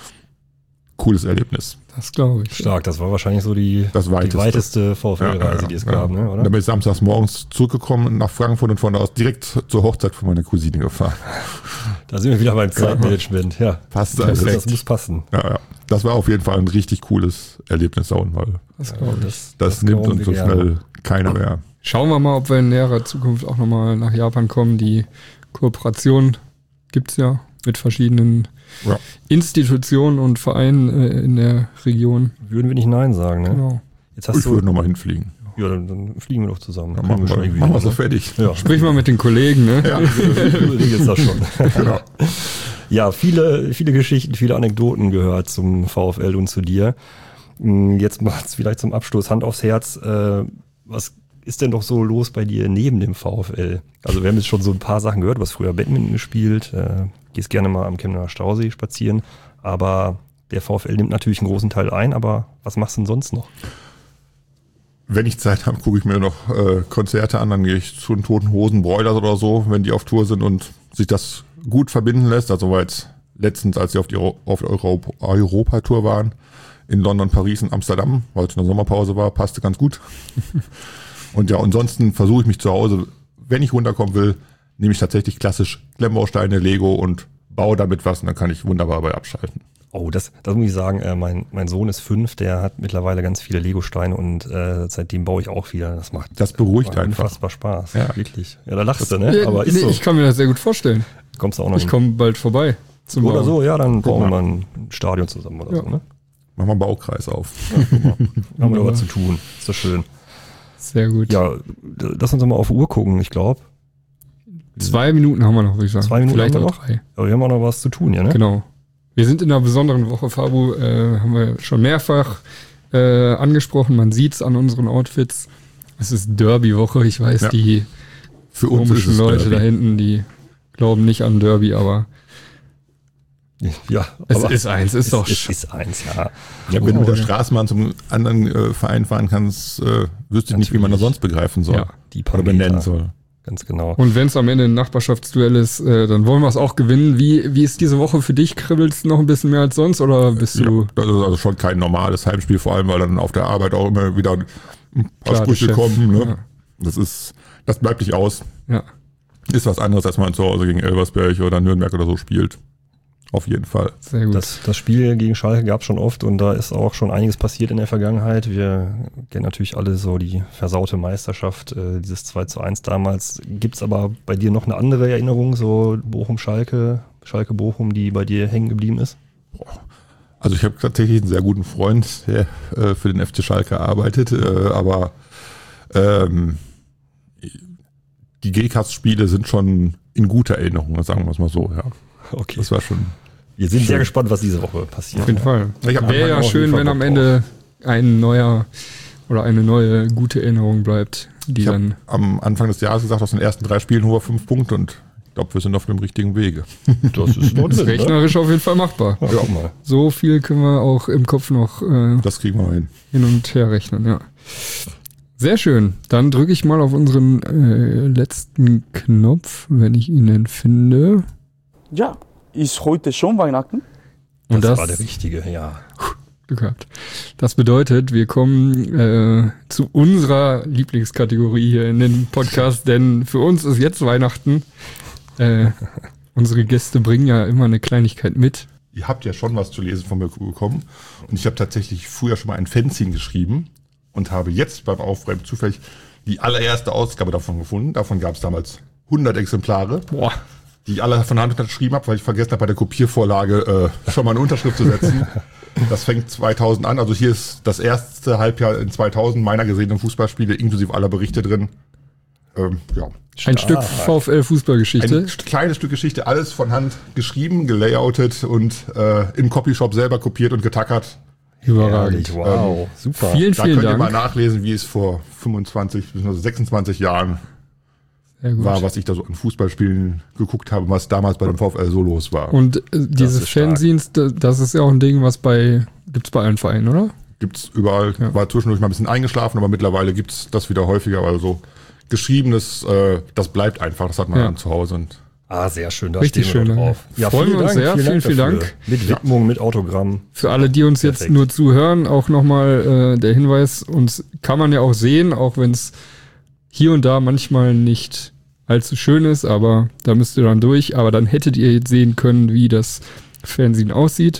Cooles Erlebnis. Das glaube ich. Stark, das war wahrscheinlich so die, Das die weiteste. weiteste VfL-Reise, die es gab, ne, Und oder? dann bin ich samstags morgens zurückgekommen nach Frankfurt und von da aus direkt zur Hochzeit von meiner Cousine gefahren. Da sind wir wieder beim Zeitmanagement. Ja, Passt das, perfekt. das muss passen. Ja, ja. Das war auf jeden Fall ein richtig cooles Erlebnis, weil Das glaube ich. Das, das, nimmt glauben uns so wir gerne. schnell keiner mehr. Schauen wir mal, ob wir in näherer Zukunft auch nochmal nach Japan kommen. Die Kooperation gibt's ja mit verschiedenen Ja. Institutionen und Vereinen äh, in der Region. Würden wir nicht Nein sagen, ne? Genau. Jetzt hast Ich du, würde nochmal hinfliegen. ja, dann, dann fliegen wir doch zusammen. Dann Kriegen machen wir, schon irgendwie machen wir hin, so ne? fertig. Ja, Sprich mal mit den Kollegen, ne? Ja, wir überlegen jetzt das schon. genau. Ja, viele, viele Geschichten, viele Anekdoten gehört zum VfL und zu dir. Hm, Jetzt macht's vielleicht zum Abschluss Hand aufs Herz. Äh, was ist denn doch so los bei dir neben dem VfL? Also wir haben jetzt schon so ein paar Sachen gehört. Du hast früher Badminton gespielt, äh, gehst gerne mal am Chemnitzer Stausee spazieren. Aber Der VfL nimmt natürlich einen großen Teil ein, aber was machst du denn sonst noch? Wenn ich Zeit habe, gucke ich mir noch äh, Konzerte an, dann gehe ich zu den Toten Hosen, Broilers oder so, wenn die auf Tour sind und sich das gut verbinden lässt. Also war jetzt letztens, als sie auf, die Euro, auf der Euro, Europa-Tour waren, in London, Paris und Amsterdam, weil es eine Sommerpause war, passte ganz gut. Und ja, ansonsten versuche ich mich zu Hause, wenn ich runterkommen will, nehme ich tatsächlich klassisch Klemmbausteine, Lego und baue damit was und dann kann ich wunderbar bei abschalten. Oh, das, das muss ich sagen, äh, mein, mein Sohn ist fünf, der hat mittlerweile ganz viele Lego-Steine und äh, seitdem baue ich auch wieder. Das macht Das beruhigt macht einfach. unfassbar Spaß, Ja. wirklich. Ja, da lachst du, ne? Aber ist nee, so. Ich kann mir das sehr gut vorstellen. Kommst du auch noch Ich komme bald vorbei. Zum Oder Bauen. so, ja, dann bauen wir mal. mal ein Stadion zusammen oder Ja. so, ne? Machen wir einen Baukreis auf. Haben wir doch was zu tun. Ist doch schön. Sehr gut. Ja, lass uns doch mal auf die Uhr gucken, ich glaube. Zwei Minuten haben wir noch, würde ich sagen. Zwei Minuten Vielleicht haben wir auch noch? drei. Aber wir haben auch noch was zu tun, ja, ne? Genau. Wir sind in einer besonderen Woche, Fabu, äh, haben wir schon mehrfach äh, angesprochen. Man sieht es an unseren Outfits. Es ist Derby-Woche. Ich weiß, Ja. die Für uns ist komischen es Leute Derby. da hinten, die glauben nicht an Derby, aber Ja, es aber ist eins, ist es, doch es sch- ist eins, ja. Ja, wenn du mit der ja. Straßenbahn zum anderen äh, Verein fahren kannst, äh, wüsste ich nicht, wie man das sonst begreifen soll. Ja. Die Oder paar benennen Meter. soll. Ganz genau. Und wenn es am Ende ein Nachbarschaftsduell ist, äh, dann wollen wir es auch gewinnen. Wie, wie ist diese Woche für dich? Kribbelst du noch ein bisschen mehr als sonst oder bist Ja, du... das ist also schon kein normales Heimspiel, vor allem, weil dann auf der Arbeit auch immer wieder ein paar Klar, Sprüche der Chef, kommen. Ne? ja. Das ist, das bleibt nicht aus. Ja, Ist was anderes, als man zu Hause gegen Elversberg oder Nürnberg oder so spielt. Auf jeden Fall. sehr gut. Das, das Spiel gegen Schalke gab es schon oft und da ist auch schon einiges passiert in der Vergangenheit. Wir kennen natürlich alle so die versaute Meisterschaft, äh, dieses zwei zu eins damals. Gibt es aber bei dir noch eine andere Erinnerung, so Bochum-Schalke, Schalke-Bochum, die bei dir hängen geblieben ist? Also ich habe tatsächlich einen sehr guten Freund, der äh, für den F C Schalke arbeitet, äh, aber ähm, die G K S-Spiele sind schon in guter Erinnerung, sagen wir es mal so. Ja, Okay. das war schon. Wir sind sehr gespannt, was diese Woche passiert. Auf jeden Fall. Ich hab Wäre ja Anfang auch schön, jeden Fall wenn am Bock Ende ein neuer oder eine neue gute Erinnerung bleibt, die Ich habe dann... am Anfang des Jahres gesagt, aus den ersten drei Spielen nur fünf Punkte und ich glaube, wir sind auf dem richtigen Wege. Das ist noch Das ist drin, ne? rechnerisch auf jeden Fall machbar. Ja, guck mal. So viel können wir auch im Kopf noch äh, Das kriegen wir noch hin. hin und her rechnen, ja. Sehr schön. Dann drücke ich mal auf unseren äh, letzten Knopf, wenn ich ihn denn finde. Ja, ist heute schon Weihnachten? Und das, das, war der richtige, ja. Glück gehabt. Das bedeutet, wir kommen äh, zu unserer Lieblingskategorie hier in den Podcast, denn für uns ist jetzt Weihnachten. Äh, unsere Gäste bringen ja immer eine Kleinigkeit mit. Ihr habt ja schon was zu lesen von mir bekommen und ich habe tatsächlich früher schon mal ein Fanzine geschrieben und habe jetzt beim Aufräumen zufällig die allererste Ausgabe davon gefunden. Davon gab es damals hundert Exemplare, Boah. die ich alle von Hand unterschrieben habe, weil ich vergessen habe, bei der Kopiervorlage äh, schon mal eine Unterschrift zu setzen. Das fängt zweitausend an. Also hier ist das erste Halbjahr in zweitausend meiner gesehenen Fußballspiele inklusive aller Berichte drin. Ähm, ja. Ein Stück VfL-Fußballgeschichte. Ein kleines Stück Geschichte, alles von Hand geschrieben, gelayoutet und äh, im Copyshop selber kopiert und getackert. Überragend. Herrlich, wow, super. Vielen, Da vielen könnt ihr mal Dank. nachlesen, wie es vor fünfundzwanzig bis sechsundzwanzig Jahren Sehr gut. war, was ich da so an Fußballspielen geguckt habe, was damals bei dem VfL so los war. Und äh, diese ist stark. Fanzines, da- das ist ja auch ein Ding, was bei, gibt's bei allen Vereinen, oder? Gibt's überall, Ja. war zwischendurch mal ein bisschen eingeschlafen, aber mittlerweile gibt's das wieder häufiger, weil so geschriebenes, äh, das bleibt einfach, das hat man Ja. dann zu Hause und Ah, sehr schön, da Richtig stehen wir schön, doch ja. drauf. Ja, Freuen vielen wir uns Dank, sehr. Vielen, vielen dafür. Dank. Mit Widmung, mit Autogramm. Für alle, die uns jetzt Perfekt. nur zuhören, auch nochmal äh, der Hinweis, uns kann man ja auch sehen, auch wenn es hier und da manchmal nicht allzu schön ist, aber da müsst ihr dann durch. Aber dann hättet ihr jetzt sehen können, wie das Fernsehen aussieht.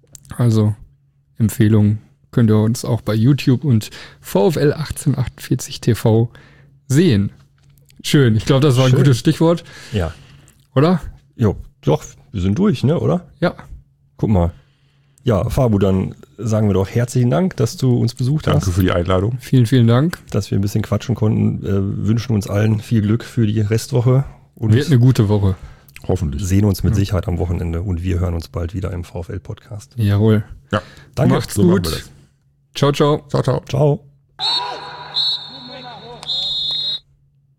Also Empfehlung könnt ihr uns auch bei YouTube und VfL achtzehnhundertachtundvierzig T V sehen. Schön, ich glaube, das war ein Schön. gutes Stichwort, Ja. oder? Jo, doch, wir sind durch, ne, oder? Ja, Guck mal. Ja, Fabu, dann sagen wir doch herzlichen Dank, dass du uns besucht danke hast, für die Einladung. vielen, vielen Dank. dass wir ein bisschen quatschen konnten. Äh, wünschen uns allen viel Glück für die Restwoche und Wird eine gute Woche. Hoffentlich. sehen uns mit Sicherheit am Wochenende und wir hören uns bald wieder im VfL-Podcast. Jawohl. Ja, Danke. Macht's so machen wir gut. das. Ciao, ciao. Ciao, ciao. Ciao.